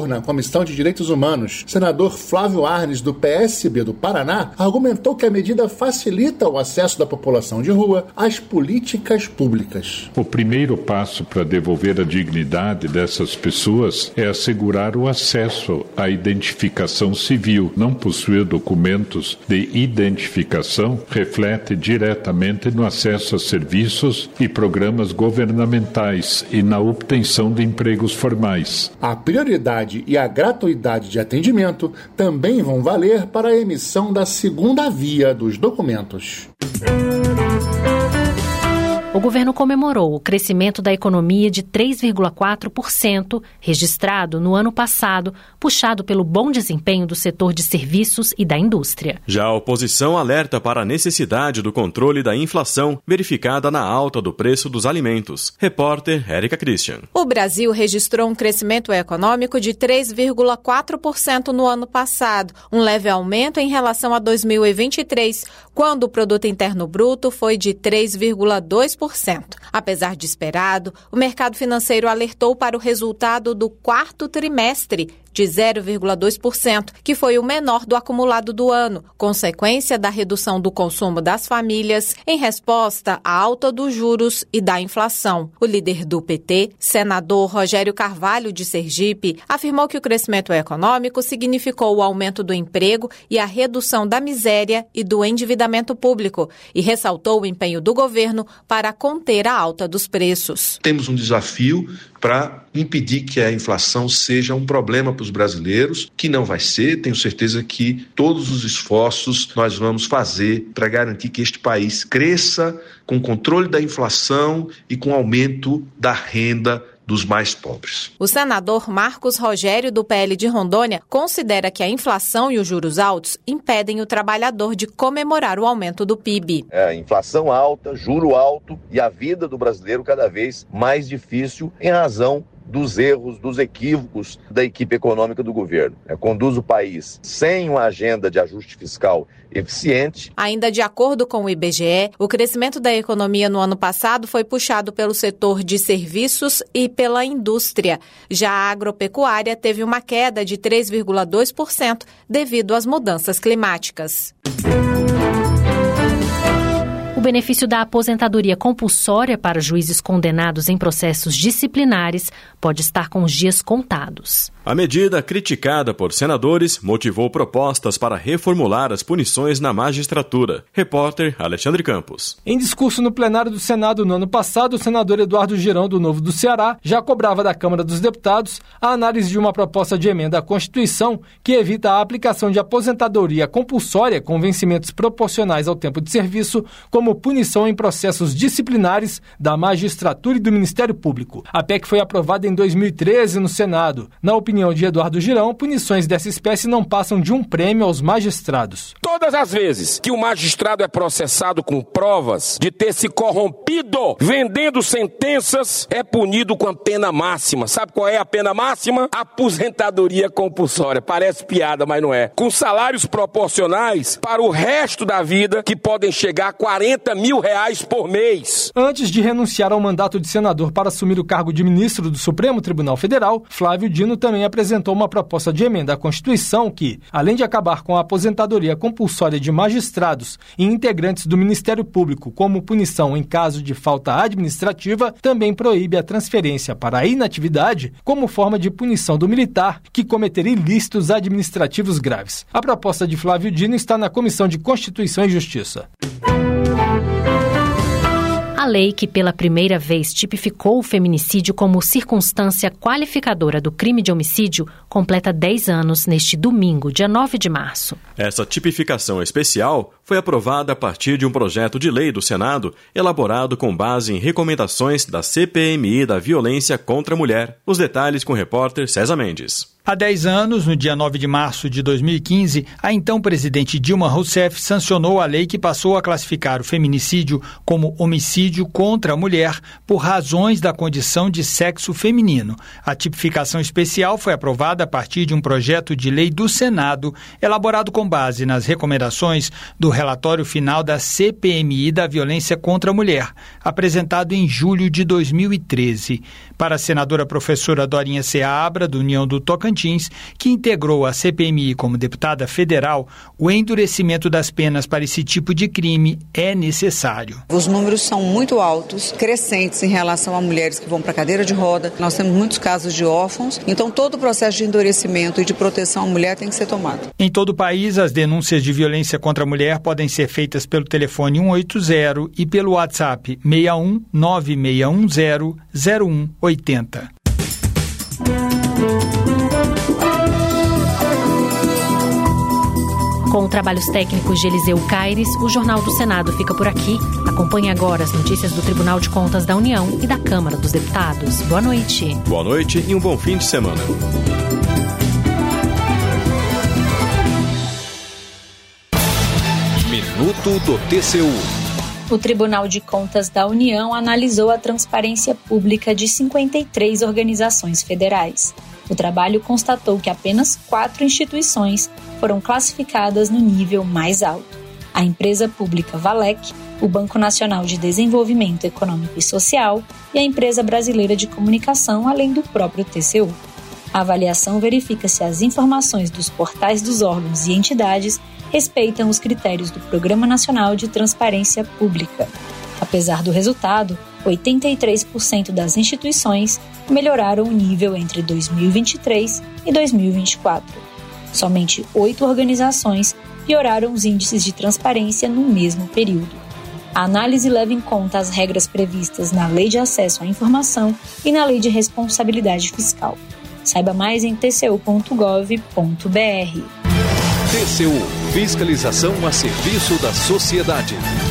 Comissão de Direitos Humanos, senador Flávio Arnes, do P S B do Paraná, argumentou que a medida facilita o acesso da população de rua às políticas públicas. O primeiro passo para devolver a dignidade dessas pessoas é assegurar o acesso à identificação civil. Não possuir documentos de identificação reflete diretamente no acesso a serviços e programas governamentais e na obtenção de empregos formais. A prioridade e a gratuidade de atendimento também vão valer para a emissão da segunda via dos documentos. O governo comemorou o crescimento da economia de três vírgula quatro por cento registrado no ano passado, puxado pelo bom desempenho do setor de serviços e da indústria. Já a oposição alerta para a necessidade do controle da inflação verificada na alta do preço dos alimentos. Repórter Érica Christian. O Brasil registrou um crescimento econômico de três vírgula quatro por cento no ano passado, um leve aumento em relação a dois mil e vinte e três, quando o produto interno bruto foi de três vírgula dois por cento. Apesar de esperado, o mercado financeiro alertou para o resultado do quarto trimestre, de zero vírgula dois por cento, que foi o menor do acumulado do ano, consequência da redução do consumo das famílias em resposta à alta dos juros e da inflação. O líder do P T, senador Rogério Carvalho, de Sergipe, afirmou que o crescimento econômico significou o aumento do emprego e a redução da miséria e do endividamento público, e ressaltou o empenho do governo para conter a alta dos preços. Temos um desafio para impedir que a inflação seja um problema para os brasileiros, que não vai ser. Tenho certeza que todos os esforços nós vamos fazer para garantir que este país cresça com controle da inflação e com aumento da renda dos mais pobres. O senador Marcos Rogério, do P L de Rondônia, considera que a inflação e os juros altos impedem o trabalhador de comemorar o aumento do P I B. É, inflação alta, juro alto e a vida do brasileiro cada vez mais difícil em razão dos erros, dos equívocos da equipe econômica do governo. É, conduz o país sem uma agenda de ajuste fiscal eficiente. Ainda de acordo com o I B G E, o crescimento da economia no ano passado foi puxado pelo setor de serviços e pela indústria. Já a agropecuária teve uma queda de três vírgula dois por cento devido às mudanças climáticas. O benefício da aposentadoria compulsória para juízes condenados em processos disciplinares pode estar com os dias contados. A medida, criticada por senadores, motivou propostas para reformular as punições na magistratura. Repórter Alexandre Campos. Em discurso no plenário do Senado no ano passado, o senador Eduardo Girão, do Novo do Ceará, já cobrava da Câmara dos Deputados a análise de uma proposta de emenda à Constituição que evita a aplicação de aposentadoria compulsória com vencimentos proporcionais ao tempo de serviço como punição em processos disciplinares da magistratura e do Ministério Público. A P E C foi aprovada em dois mil e treze no Senado. Na opinião de Eduardo Girão, punições dessa espécie não passam de um prêmio aos magistrados. Todas as vezes que o magistrado é processado com provas de ter se corrompido vendendo sentenças, é punido com a pena máxima. Sabe qual é a pena máxima? Aposentadoria compulsória. Parece piada, mas não é. Com salários proporcionais para o resto da vida, que podem chegar a quarenta mil reais por mês. Antes de renunciar ao mandato de senador para assumir o cargo de ministro do Supremo Tribunal Federal, Flávio Dino também apresentou uma proposta de emenda à Constituição que, além de acabar com a aposentadoria compulsória de magistrados e integrantes do Ministério Público como punição em caso de falta administrativa, também proíbe a transferência para a inatividade como forma de punição do militar que cometer ilícitos administrativos graves. A proposta de Flávio Dino está na Comissão de Constituição e Justiça. A lei que pela primeira vez tipificou o feminicídio como circunstância qualificadora do crime de homicídio completa dez anos neste domingo, dia nove de março. Essa tipificação especial foi aprovada a partir de um projeto de lei do Senado elaborado com base em recomendações da C P M I da violência contra a mulher. Os detalhes com o repórter César Mendes. Há dez anos, no dia nove de março de dois mil e quinze, a então presidente Dilma Rousseff sancionou a lei que passou a classificar o feminicídio como homicídio contra a mulher por razões da condição de sexo feminino. A tipificação especial foi aprovada a partir de um projeto de lei do Senado, elaborado com base nas recomendações do relatório final da C P M I da violência contra a mulher, apresentado em julho de dois mil e treze. Para a senadora professora Dorinha Seabra, do União do Tocantins, Tocantins, que integrou a C P M I como deputada federal, o endurecimento das penas para esse tipo de crime é necessário. Os números são muito altos, crescentes em relação a mulheres que vão para a cadeira de roda. Nós temos muitos casos de órfãos, então todo o processo de endurecimento e de proteção à mulher tem que ser tomado. Em todo o país, as denúncias de violência contra a mulher podem ser feitas pelo telefone um oito zero e pelo WhatsApp seis um nove seis um zero zero um oito zero. Com trabalhos técnicos de Eliseu Caires, o Jornal do Senado fica por aqui. Acompanhe agora as notícias do Tribunal de Contas da União e da Câmara dos Deputados. Boa noite. Boa noite e um bom fim de semana. Minuto do T C U. O Tribunal de Contas da União analisou a transparência pública de cinquenta e três organizações federais. O trabalho constatou que apenas quatro instituições foram classificadas no nível mais alto: a empresa pública Valec, o Banco Nacional de Desenvolvimento Econômico e Social e a Empresa Brasileira de Comunicação, além do próprio T C U. A avaliação verifica se as informações dos portais dos órgãos e entidades respeitam os critérios do Programa Nacional de Transparência Pública. Apesar do resultado, oitenta e três por cento das instituições melhoraram o nível entre dois mil e vinte e três e dois mil e vinte e quatro. Somente oito organizações pioraram os índices de transparência no mesmo período. A análise leva em conta as regras previstas na Lei de Acesso à Informação e na Lei de Responsabilidade Fiscal. Saiba mais em t c u ponto gov ponto b r. T C U – Fiscalização a serviço da sociedade.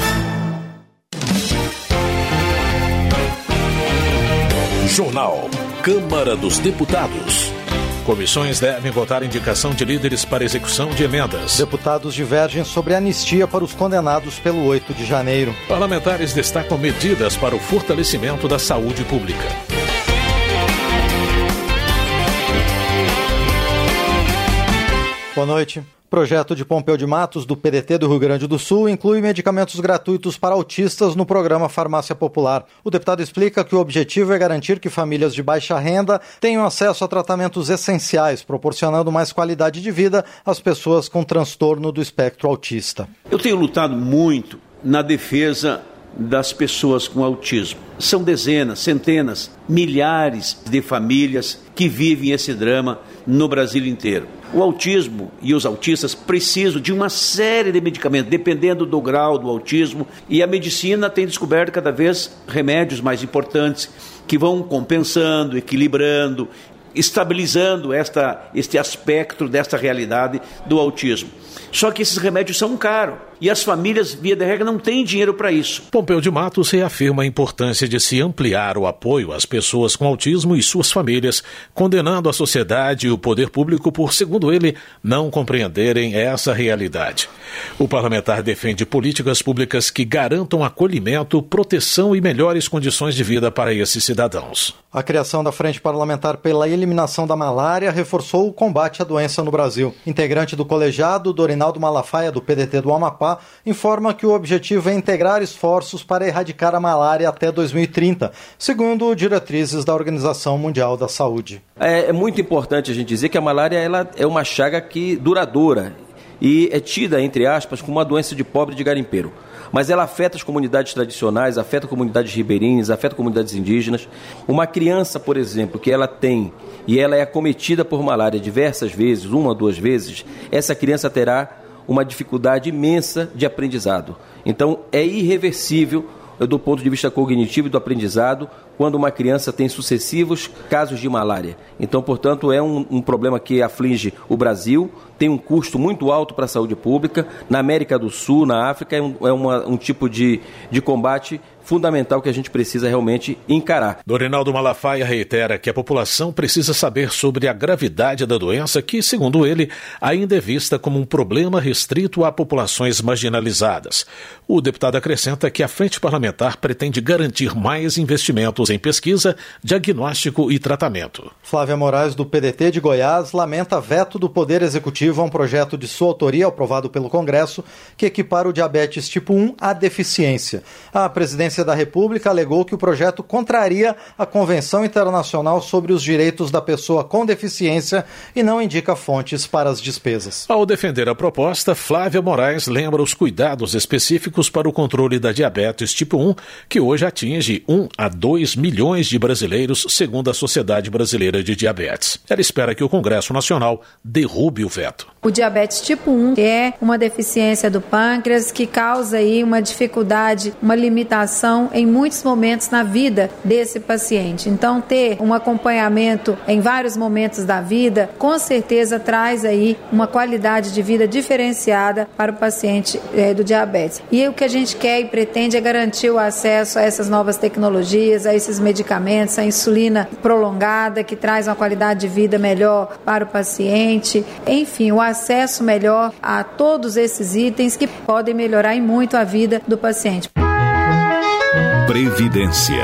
Jornal Câmara dos Deputados. Comissões devem votar indicação de líderes para execução de emendas. Deputados divergem sobre anistia para os condenados pelo oito de janeiro. Parlamentares destacam medidas para o fortalecimento da saúde pública. Boa noite. Projeto de Pompeu de Matos, do P D T do Rio Grande do Sul, inclui medicamentos gratuitos para autistas no programa Farmácia Popular. O deputado explica que o objetivo é garantir que famílias de baixa renda tenham acesso a tratamentos essenciais, proporcionando mais qualidade de vida às pessoas com transtorno do espectro autista. Eu tenho lutado muito na defesa das pessoas com autismo. São dezenas, centenas, milhares de famílias que vivem esse drama no Brasil inteiro. O autismo e os autistas precisam de uma série de medicamentos, dependendo do grau do autismo, e a medicina tem descoberto cada vez remédios mais importantes que vão compensando, equilibrando, estabilizando esta, este aspecto desta realidade do autismo. Só que esses remédios são caros e as famílias, via de regra, não têm dinheiro para isso. Pompeu de Matos reafirma a importância de se ampliar o apoio às pessoas com autismo e suas famílias, condenando a sociedade e o poder público por, segundo ele, não compreenderem essa realidade. O parlamentar defende políticas públicas que garantam acolhimento, proteção e melhores condições de vida para esses cidadãos. A criação da Frente Parlamentar pela Eliminação da Malária reforçou o combate à doença no Brasil. Integrante do colegiado, Dorinaldo Malafaia, do P D T do Amapá, informa que o objetivo é integrar esforços para erradicar a malária até dois mil e trinta, segundo diretrizes da Organização Mundial da Saúde. É, é muito importante a gente dizer que a malária ela é uma chaga que duradoura e é tida, entre aspas, como uma doença de pobre de garimpeiro. Mas ela afeta as comunidades tradicionais, afeta comunidades ribeirinhas, afeta comunidades indígenas. Uma criança, por exemplo, que ela tem e ela é acometida por malária diversas vezes, uma ou duas vezes, essa criança terá uma dificuldade imensa de aprendizado. Então, é irreversível do ponto de vista cognitivo e do aprendizado quando uma criança tem sucessivos casos de malária. Então, portanto, é um, um problema que aflige o Brasil, tem um custo muito alto para a saúde pública. Na América do Sul, na África, é um, é uma, um tipo de, de combate fundamental que a gente precisa realmente encarar. Dorinaldo Malafaia reitera que a população precisa saber sobre a gravidade da doença que, segundo ele, ainda é vista como um problema restrito a populações marginalizadas. O deputado acrescenta que a Frente Parlamentar pretende garantir mais investimentos em pesquisa, diagnóstico e tratamento. Flávia Moraes, do P D T de Goiás, lamenta veto do Poder Executivo Executiva um projeto de sua autoria, aprovado pelo Congresso, que equipara o diabetes tipo um à deficiência. A Presidência da República alegou que o projeto contraria a Convenção Internacional sobre os Direitos da Pessoa com Deficiência e não indica fontes para as despesas. Ao defender a proposta, Flávia Moraes lembra os cuidados específicos para o controle da diabetes tipo um, que hoje atinge um a dois milhões de brasileiros, segundo a Sociedade Brasileira de Diabetes. Ela espera que o Congresso Nacional derrube o veto. O diabetes tipo um é uma deficiência do pâncreas que causa aí uma dificuldade, uma limitação em muitos momentos na vida desse paciente. Então, ter um acompanhamento em vários momentos da vida, com certeza traz aí uma qualidade de vida diferenciada para o paciente é, do diabetes. E o que a gente quer e pretende é garantir o acesso a essas novas tecnologias, a esses medicamentos, a insulina prolongada, que traz uma qualidade de vida melhor para o paciente. Enfim, o acesso melhor a todos esses itens que podem melhorar e muito a vida do paciente. Previdência.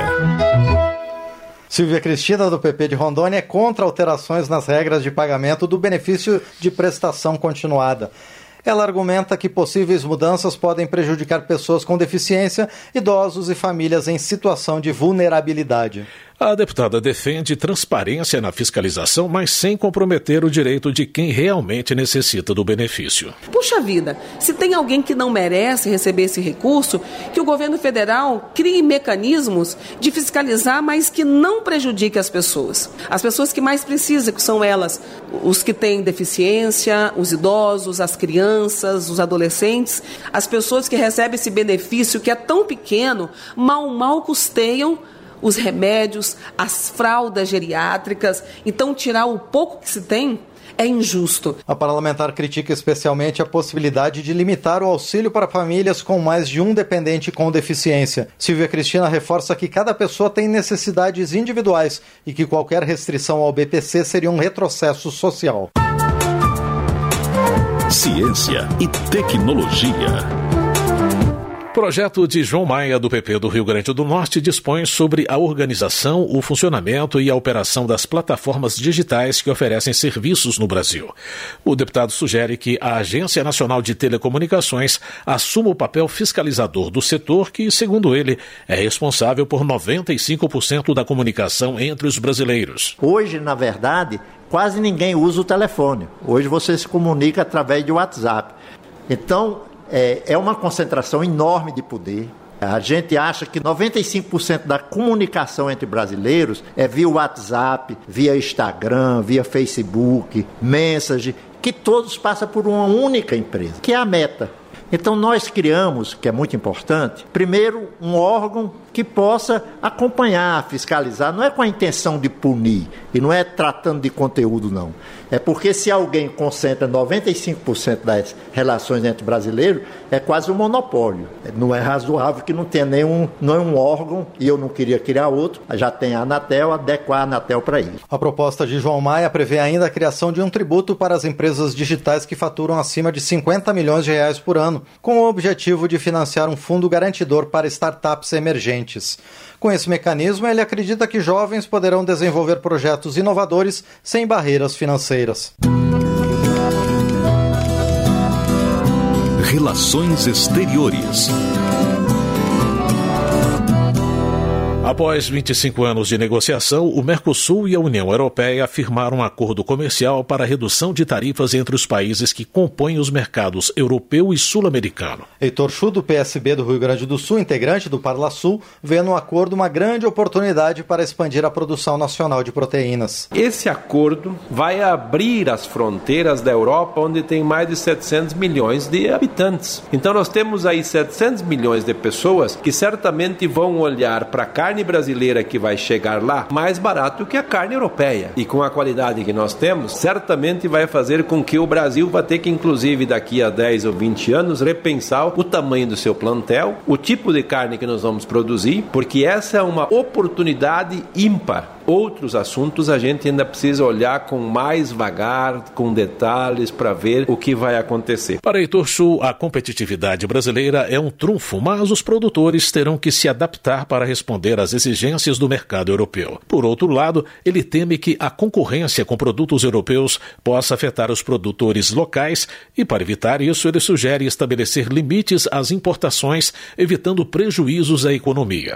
Silvia Cristina, do P P de Rondônia, é contra alterações nas regras de pagamento do benefício de prestação continuada. Ela argumenta que possíveis mudanças podem prejudicar pessoas com deficiência, idosos e famílias em situação de vulnerabilidade. A deputada defende transparência na fiscalização, mas sem comprometer o direito de quem realmente necessita do benefício. Puxa vida, se tem alguém que não merece receber esse recurso, que o governo federal crie mecanismos de fiscalizar, mas que não prejudique as pessoas. As pessoas que mais precisam, que são elas, os que têm deficiência, os idosos, as crianças, os adolescentes, as pessoas que recebem esse benefício que é tão pequeno, mal, mal custeiam os remédios, as fraldas geriátricas. Então, tirar o pouco que se tem é injusto. A parlamentar critica especialmente a possibilidade de limitar o auxílio para famílias com mais de um dependente com deficiência. Silvia Cristina reforça que cada pessoa tem necessidades individuais e que qualquer restrição ao B P C seria um retrocesso social. Ciência e tecnologia. Projeto de João Maia, do P P do Rio Grande do Norte, dispõe sobre a organização, o funcionamento e a operação das plataformas digitais que oferecem serviços no Brasil. O deputado sugere que a Agência Nacional de Telecomunicações assuma o papel fiscalizador do setor que, segundo ele, é responsável por noventa e cinco por cento da comunicação entre os brasileiros. Hoje, na verdade, quase ninguém usa o telefone. Hoje você se comunica através de WhatsApp. Então, É, é uma concentração enorme de poder. A gente acha que noventa e cinco por cento da comunicação entre brasileiros é via WhatsApp, via Instagram, via Facebook, Messenger, que todos passam por uma única empresa, que é a Meta. Então nós criamos, que é muito importante, primeiro um órgão que possa acompanhar, fiscalizar, não é com a intenção de punir, e não é tratando de conteúdo não, é porque se alguém concentra noventa e cinco por cento das relações entre brasileiros, é quase um monopólio. Não é razoável que não tenha nenhum, não é um órgão, e eu não queria criar outro, já tem a Anatel, adequar a Anatel para isso. A proposta de João Maia prevê ainda a criação de um tributo para as empresas digitais que faturam acima de cinquenta milhões de reais por ano, com o objetivo de financiar um fundo garantidor para startups emergentes. Com esse mecanismo, ele acredita que jovens poderão desenvolver projetos inovadores sem barreiras financeiras. Relações Exteriores. Após vinte e cinco anos de negociação, o Mercosul e a União Europeia firmaram um acordo comercial para a redução de tarifas entre os países que compõem os mercados europeu e sul-americano. Heitor Chu, do P S B do Rio Grande do Sul, integrante do Parlasul, vê no acordo uma grande oportunidade para expandir a produção nacional de proteínas. Esse acordo vai abrir as fronteiras da Europa, onde tem mais de setecentos milhões de habitantes. Então nós temos aí setecentos milhões de pessoas que certamente vão olhar para a carne brasileira que vai chegar lá mais barato que a carne europeia. E com a qualidade que nós temos, certamente vai fazer com que o Brasil vá ter que, inclusive, daqui a dez ou vinte anos, repensar o tamanho do seu plantel, o tipo de carne que nós vamos produzir, porque essa é uma oportunidade ímpar Outros assuntos a gente ainda precisa olhar com mais vagar, com detalhes, para ver o que vai acontecer. Para Heitor Chu, a competitividade brasileira é um trunfo, mas os produtores terão que se adaptar para responder às exigências do mercado europeu. Por outro lado, ele teme que a concorrência com produtos europeus possa afetar os produtores locais e, para evitar isso, ele sugere estabelecer limites às importações, evitando prejuízos à economia.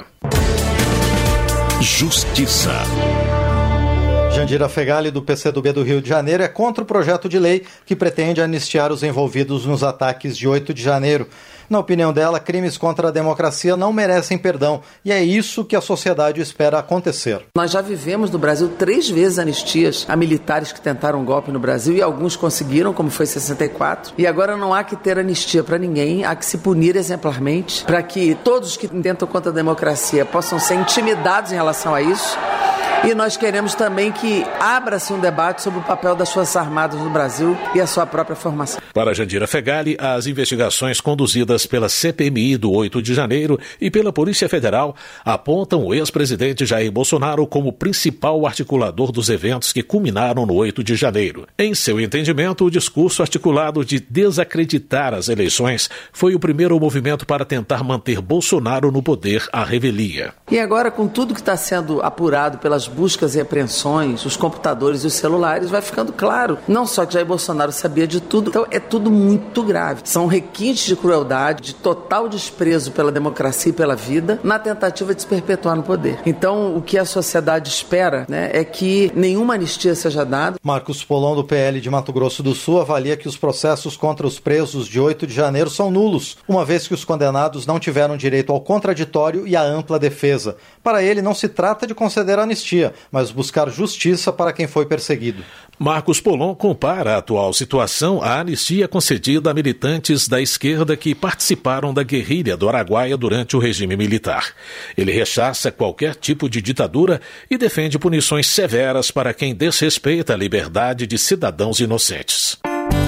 Justiça. Jandira Fegali, do P C do B do Rio de Janeiro, é contra o projeto de lei que pretende anistiar os envolvidos nos ataques de oito de janeiro. Na opinião dela, crimes contra a democracia não merecem perdão e é isso que a sociedade espera acontecer. Nós já vivemos no Brasil três vezes anistias a militares que tentaram um golpe no Brasil e alguns conseguiram, como foi em sessenta e quatro. E agora não há que ter anistia para ninguém, há que se punir exemplarmente para que todos que tentam contra a democracia possam ser intimidados em relação a isso. E nós queremos também que abra-se um debate sobre o papel das Forças Armadas no Brasil e a sua própria formação. Para Jandira Fegali, as investigações conduzidas pela C P M I do oito de janeiro e pela Polícia Federal apontam o ex-presidente Jair Bolsonaro como principal articulador dos eventos que culminaram no oito de janeiro. Em seu entendimento, o discurso articulado de desacreditar as eleições foi o primeiro movimento para tentar manter Bolsonaro no poder à revelia. E agora, com tudo que está sendo apurado pelas buscas e apreensões, os computadores e os celulares, vai ficando claro, não só que Jair Bolsonaro sabia de tudo, então é tudo muito grave. São requintes de crueldade, de total desprezo pela democracia e pela vida, na tentativa de se perpetuar no poder. Então, o que a sociedade espera, né, é que nenhuma anistia seja dada. Marcos Polon, do P L de Mato Grosso do Sul, avalia que os processos contra os presos de oito de janeiro são nulos, uma vez que os condenados não tiveram direito ao contraditório e à ampla defesa. Para ele, não se trata de conceder anistia, mas buscar justiça para quem foi perseguido. Marcos Polon compara a atual situação à anistia concedida a militantes da esquerda que participaram da guerrilha do Araguaia durante o regime militar. Ele rechaça qualquer tipo de ditadura e defende punições severas para quem desrespeita a liberdade de cidadãos inocentes.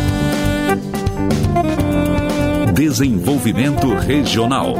Desenvolvimento Regional.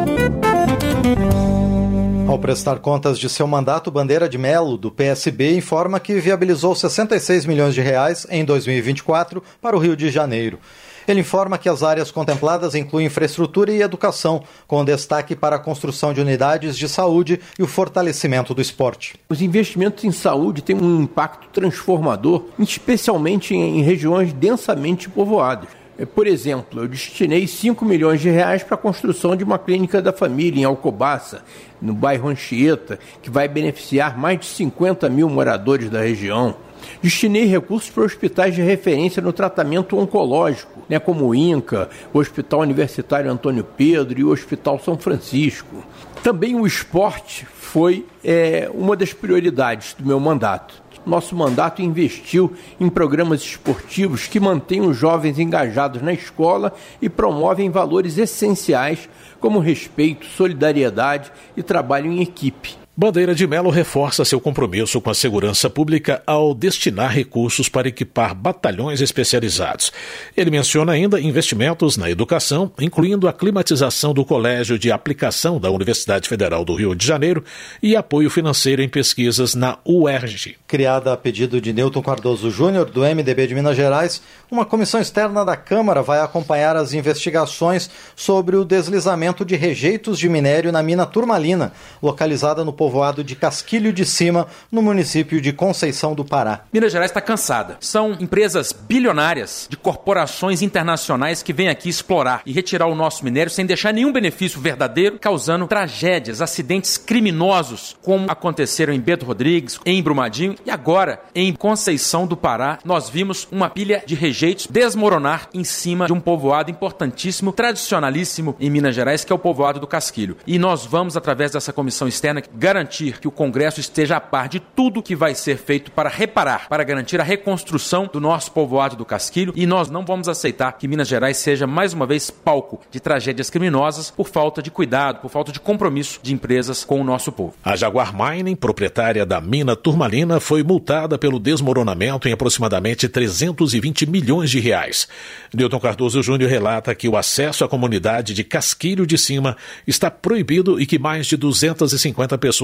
Ao prestar contas de seu mandato, Bandeira de Melo, do P S B, informa que viabilizou sessenta e seis milhões de reais em dois mil e vinte e quatro para o Rio de Janeiro. Ele informa que as áreas contempladas incluem infraestrutura e educação, com destaque para a construção de unidades de saúde e o fortalecimento do esporte. Os investimentos em saúde têm um impacto transformador, especialmente em regiões densamente povoadas. Por exemplo, eu destinei cinco milhões de reais para a construção de uma clínica da família em Alcobaça, no bairro Anchieta, que vai beneficiar mais de cinquenta mil moradores da região. Destinei recursos para hospitais de referência no tratamento oncológico, né, como o INCA, o Hospital Universitário Antônio Pedro e o Hospital São Francisco. Também o esporte foi é, uma das prioridades do meu mandato. Nosso mandato investiu em programas esportivos que mantêm os jovens engajados na escola e promovem valores essenciais como respeito, solidariedade e trabalho em equipe. Bandeira de Melo reforça seu compromisso com a segurança pública ao destinar recursos para equipar batalhões especializados. Ele menciona ainda investimentos na educação, incluindo a climatização do Colégio de Aplicação da Universidade Federal do Rio de Janeiro e apoio financeiro em pesquisas na U E R J. Criada a pedido de Newton Cardoso Júnior, do M D B de Minas Gerais, uma comissão externa da Câmara vai acompanhar as investigações sobre o deslizamento de rejeitos de minério na mina Turmalina, localizada no povoado de Casquilho de Cima, no município de Conceição do Pará. Minas Gerais está cansada. São empresas bilionárias de corporações internacionais que vêm aqui explorar e retirar o nosso minério sem deixar nenhum benefício verdadeiro, causando tragédias, acidentes criminosos, como aconteceram em Beto Rodrigues, em Brumadinho e agora em Conceição do Pará. Nós vimos uma pilha de rejeitos desmoronar em cima de um povoado importantíssimo, tradicionalíssimo em Minas Gerais, que é o povoado do Casquilho. E nós vamos, através dessa comissão externa, garantir garantir que o Congresso esteja a par de tudo que vai ser feito para reparar, para garantir a reconstrução do nosso povoado do Casquilho, e nós não vamos aceitar que Minas Gerais seja mais uma vez palco de tragédias criminosas por falta de cuidado, por falta de compromisso de empresas com o nosso povo. A Jaguar Mining, proprietária da mina Turmalina, foi multada pelo desmoronamento em aproximadamente trezentos e vinte milhões de reais. Newton Cardoso Júnior relata que o acesso à comunidade de Casquilho de Cima está proibido e que mais de duzentas e cinquenta pessoas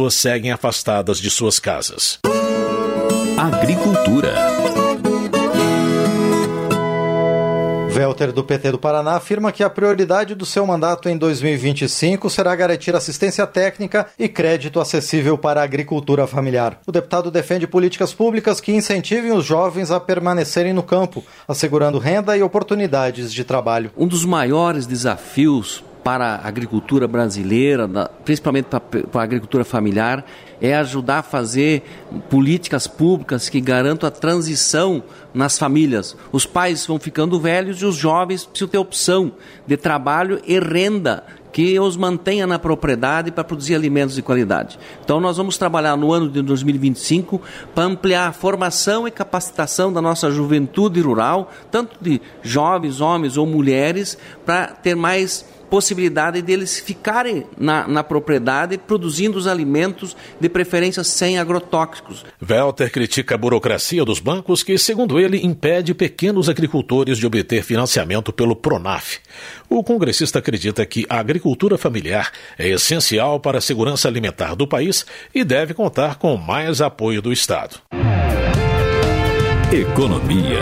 pessoas seguem afastadas de suas casas. Agricultura. Welter, do P T do Paraná, afirma que a prioridade do seu mandato em dois mil e vinte e cinco será garantir assistência técnica e crédito acessível para a agricultura familiar. O deputado defende políticas públicas que incentivem os jovens a permanecerem no campo, assegurando renda e oportunidades de trabalho. Um dos maiores desafios para a agricultura brasileira, principalmente para a agricultura familiar, é ajudar a fazer políticas públicas que garantam a transição nas famílias. Os pais vão ficando velhos e os jovens precisam ter opção de trabalho e renda que os mantenha na propriedade para produzir alimentos de qualidade. Então nós vamos trabalhar no ano de dois mil e vinte e cinco para ampliar a formação e capacitação da nossa juventude rural, tanto de jovens, homens ou mulheres, para ter mais possibilidade deles ficarem na, na propriedade produzindo os alimentos, de preferência sem agrotóxicos. Welter critica a burocracia dos bancos que, segundo ele, impede pequenos agricultores de obter financiamento pelo Pronaf. O congressista acredita que a agricultura familiar é essencial para a segurança alimentar do país e deve contar com mais apoio do Estado. Economia.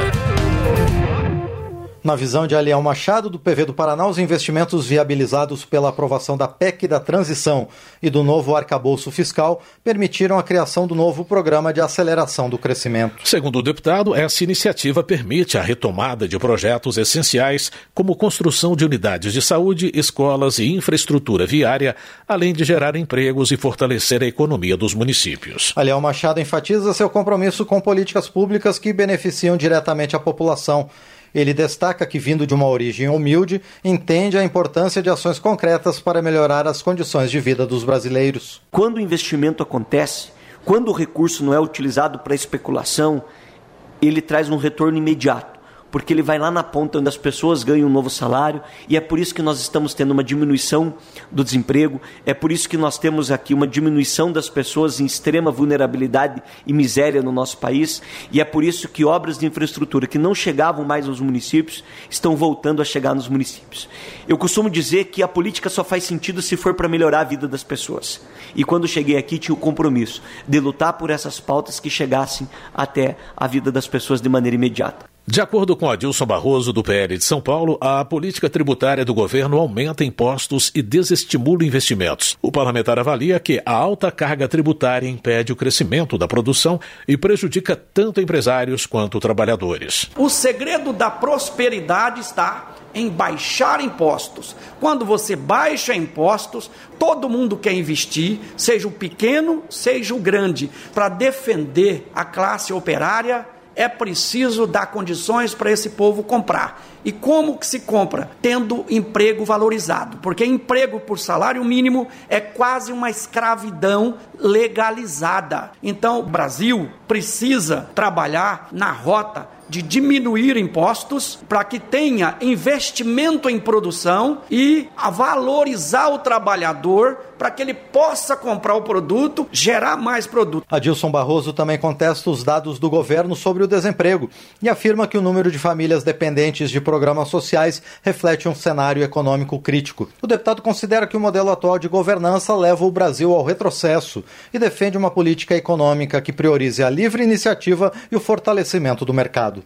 Na visão de Aliel Machado, do P V do Paraná, os investimentos viabilizados pela aprovação da P E C da Transição e do novo arcabouço fiscal permitiram a criação do novo Programa de Aceleração do Crescimento. Segundo o deputado, essa iniciativa permite a retomada de projetos essenciais, como construção de unidades de saúde, escolas e infraestrutura viária, além de gerar empregos e fortalecer a economia dos municípios. Aliel Machado enfatiza seu compromisso com políticas públicas que beneficiam diretamente a população. Ele destaca que, vindo de uma origem humilde, entende a importância de ações concretas para melhorar as condições de vida dos brasileiros. Quando o investimento acontece, quando o recurso não é utilizado para especulação, ele traz um retorno imediato, porque ele vai lá na ponta onde as pessoas ganham um novo salário, e é por isso que nós estamos tendo uma diminuição do desemprego, é por isso que nós temos aqui uma diminuição das pessoas em extrema vulnerabilidade e miséria no nosso país, e é por isso que obras de infraestrutura que não chegavam mais aos municípios estão voltando a chegar nos municípios. Eu costumo dizer que a política só faz sentido se for para melhorar a vida das pessoas. E quando cheguei aqui tinha o compromisso de lutar por essas pautas que chegassem até a vida das pessoas de maneira imediata. De acordo com Adilson Barroso, do P L de São Paulo, a política tributária do governo aumenta impostos e desestimula investimentos. O parlamentar avalia que a alta carga tributária impede o crescimento da produção e prejudica tanto empresários quanto trabalhadores. O segredo da prosperidade está em baixar impostos. Quando você baixa impostos, todo mundo quer investir, seja o pequeno, seja o grande, para defender a classe operária. É preciso dar condições para esse povo comprar. E como que se compra? Tendo emprego valorizado. Porque emprego por salário mínimo é quase uma escravidão legalizada. Então o Brasil precisa trabalhar na rota de diminuir impostos para que tenha investimento em produção e a valorizar o trabalhador para que ele possa comprar o produto, gerar mais produto. Adilson Barroso também contesta os dados do governo sobre o desemprego e afirma que o número de famílias dependentes de programas sociais reflete um cenário econômico crítico. O deputado considera que o modelo atual de governança leva o Brasil ao retrocesso e defende uma política econômica que priorize a livre iniciativa e o fortalecimento do mercado.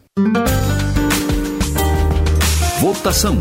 Votação.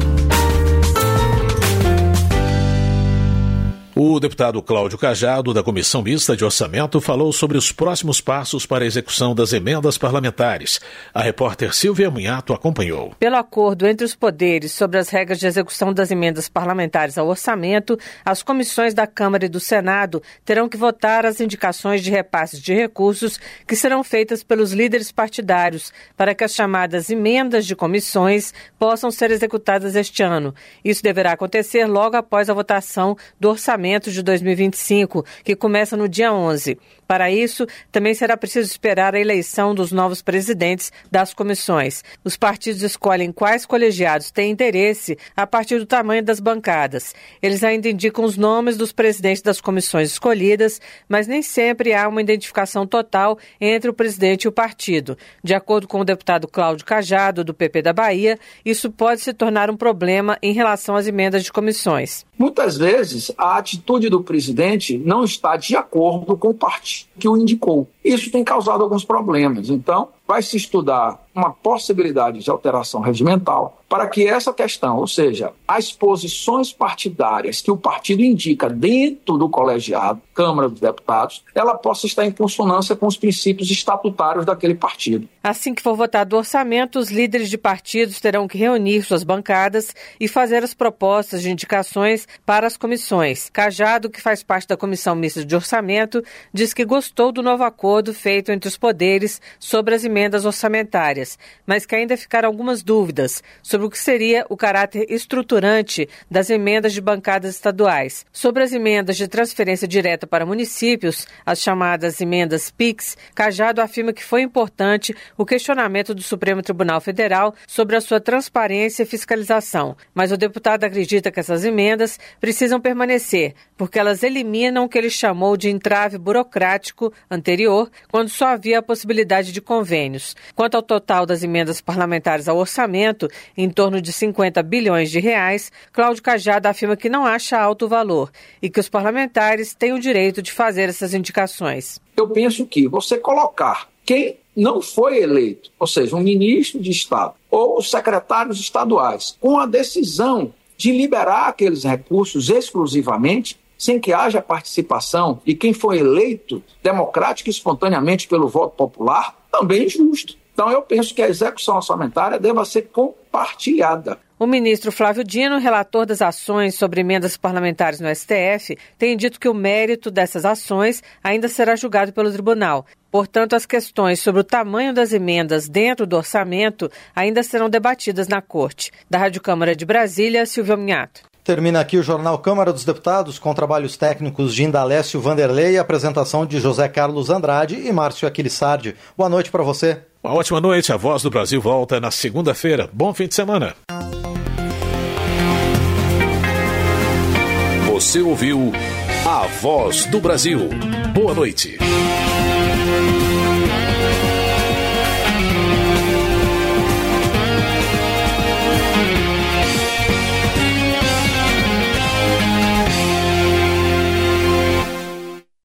O deputado Cláudio Cajado, da Comissão Mista de Orçamento, falou sobre os próximos passos para a execução das emendas parlamentares. A repórter Silvia Munhato acompanhou. Pelo acordo entre os poderes sobre as regras de execução das emendas parlamentares ao orçamento, as comissões da Câmara e do Senado terão que votar as indicações de repasses de recursos que serão feitas pelos líderes partidários para que as chamadas emendas de comissões possam ser executadas este ano. Isso deverá acontecer logo após a votação do orçamento de dois mil e vinte e cinco, que começa no dia onze. Para isso, também será preciso esperar a eleição dos novos presidentes das comissões. Os partidos escolhem quais colegiados têm interesse a partir do tamanho das bancadas. Eles ainda indicam os nomes dos presidentes das comissões escolhidas, mas nem sempre há uma identificação total entre o presidente e o partido. De acordo com o deputado Cláudio Cajado, do P P da Bahia, isso pode se tornar um problema em relação às emendas de comissões. Muitas vezes, a atitude atitude do presidente não está de acordo com o partido que o indicou. Isso tem causado alguns problemas. Então, vai se estudar uma possibilidade de alteração regimental para que essa questão, ou seja, as posições partidárias que o partido indica dentro do colegiado, Câmara dos Deputados, ela possa estar em consonância com os princípios estatutários daquele partido. Assim que for votado o orçamento, os líderes de partidos terão que reunir suas bancadas e fazer as propostas de indicações para as comissões. Cajado, que faz parte da Comissão Mista de Orçamento, diz que gostou do novo acordo feito entre os poderes sobre as emendas orçamentárias, mas que ainda ficaram algumas dúvidas sobre o que seria o caráter estruturante das emendas de bancadas estaduais. Sobre as emendas de transferência direta para municípios, as chamadas emendas PIX, Cajado afirma que foi importante o questionamento do Supremo Tribunal Federal sobre a sua transparência e fiscalização, mas o deputado acredita que essas emendas precisam permanecer, porque elas eliminam o que ele chamou de entrave burocrático anterior, quando só havia a possibilidade de convênios. Quanto ao total das emendas parlamentares ao orçamento, em torno de cinquenta bilhões de reais, Cláudio Cajado afirma que não acha alto o valor e que os parlamentares têm o direito de fazer essas indicações. Eu penso que você colocar quem não foi eleito, ou seja, um ministro de Estado ou os secretários estaduais, com a decisão de liberar aqueles recursos exclusivamente, sem que haja participação de quem foi eleito democrática e espontaneamente pelo voto popular, também é justo. Então eu penso que a execução orçamentária deva ser compartilhada. O ministro Flávio Dino, relator das ações sobre emendas parlamentares no S T F, tem dito que o mérito dessas ações ainda será julgado pelo tribunal. Portanto, as questões sobre o tamanho das emendas dentro do orçamento ainda serão debatidas na Corte. Da Rádio Câmara de Brasília, Silvia Minhato. Termina aqui o Jornal Câmara dos Deputados, com trabalhos técnicos de Indalécio Vanderlei e apresentação de José Carlos Andrade e Márcio Aquilissardi. Boa noite para você. Uma ótima noite. A Voz do Brasil volta na segunda-feira. Bom fim de semana. Você ouviu A Voz do Brasil. Boa noite.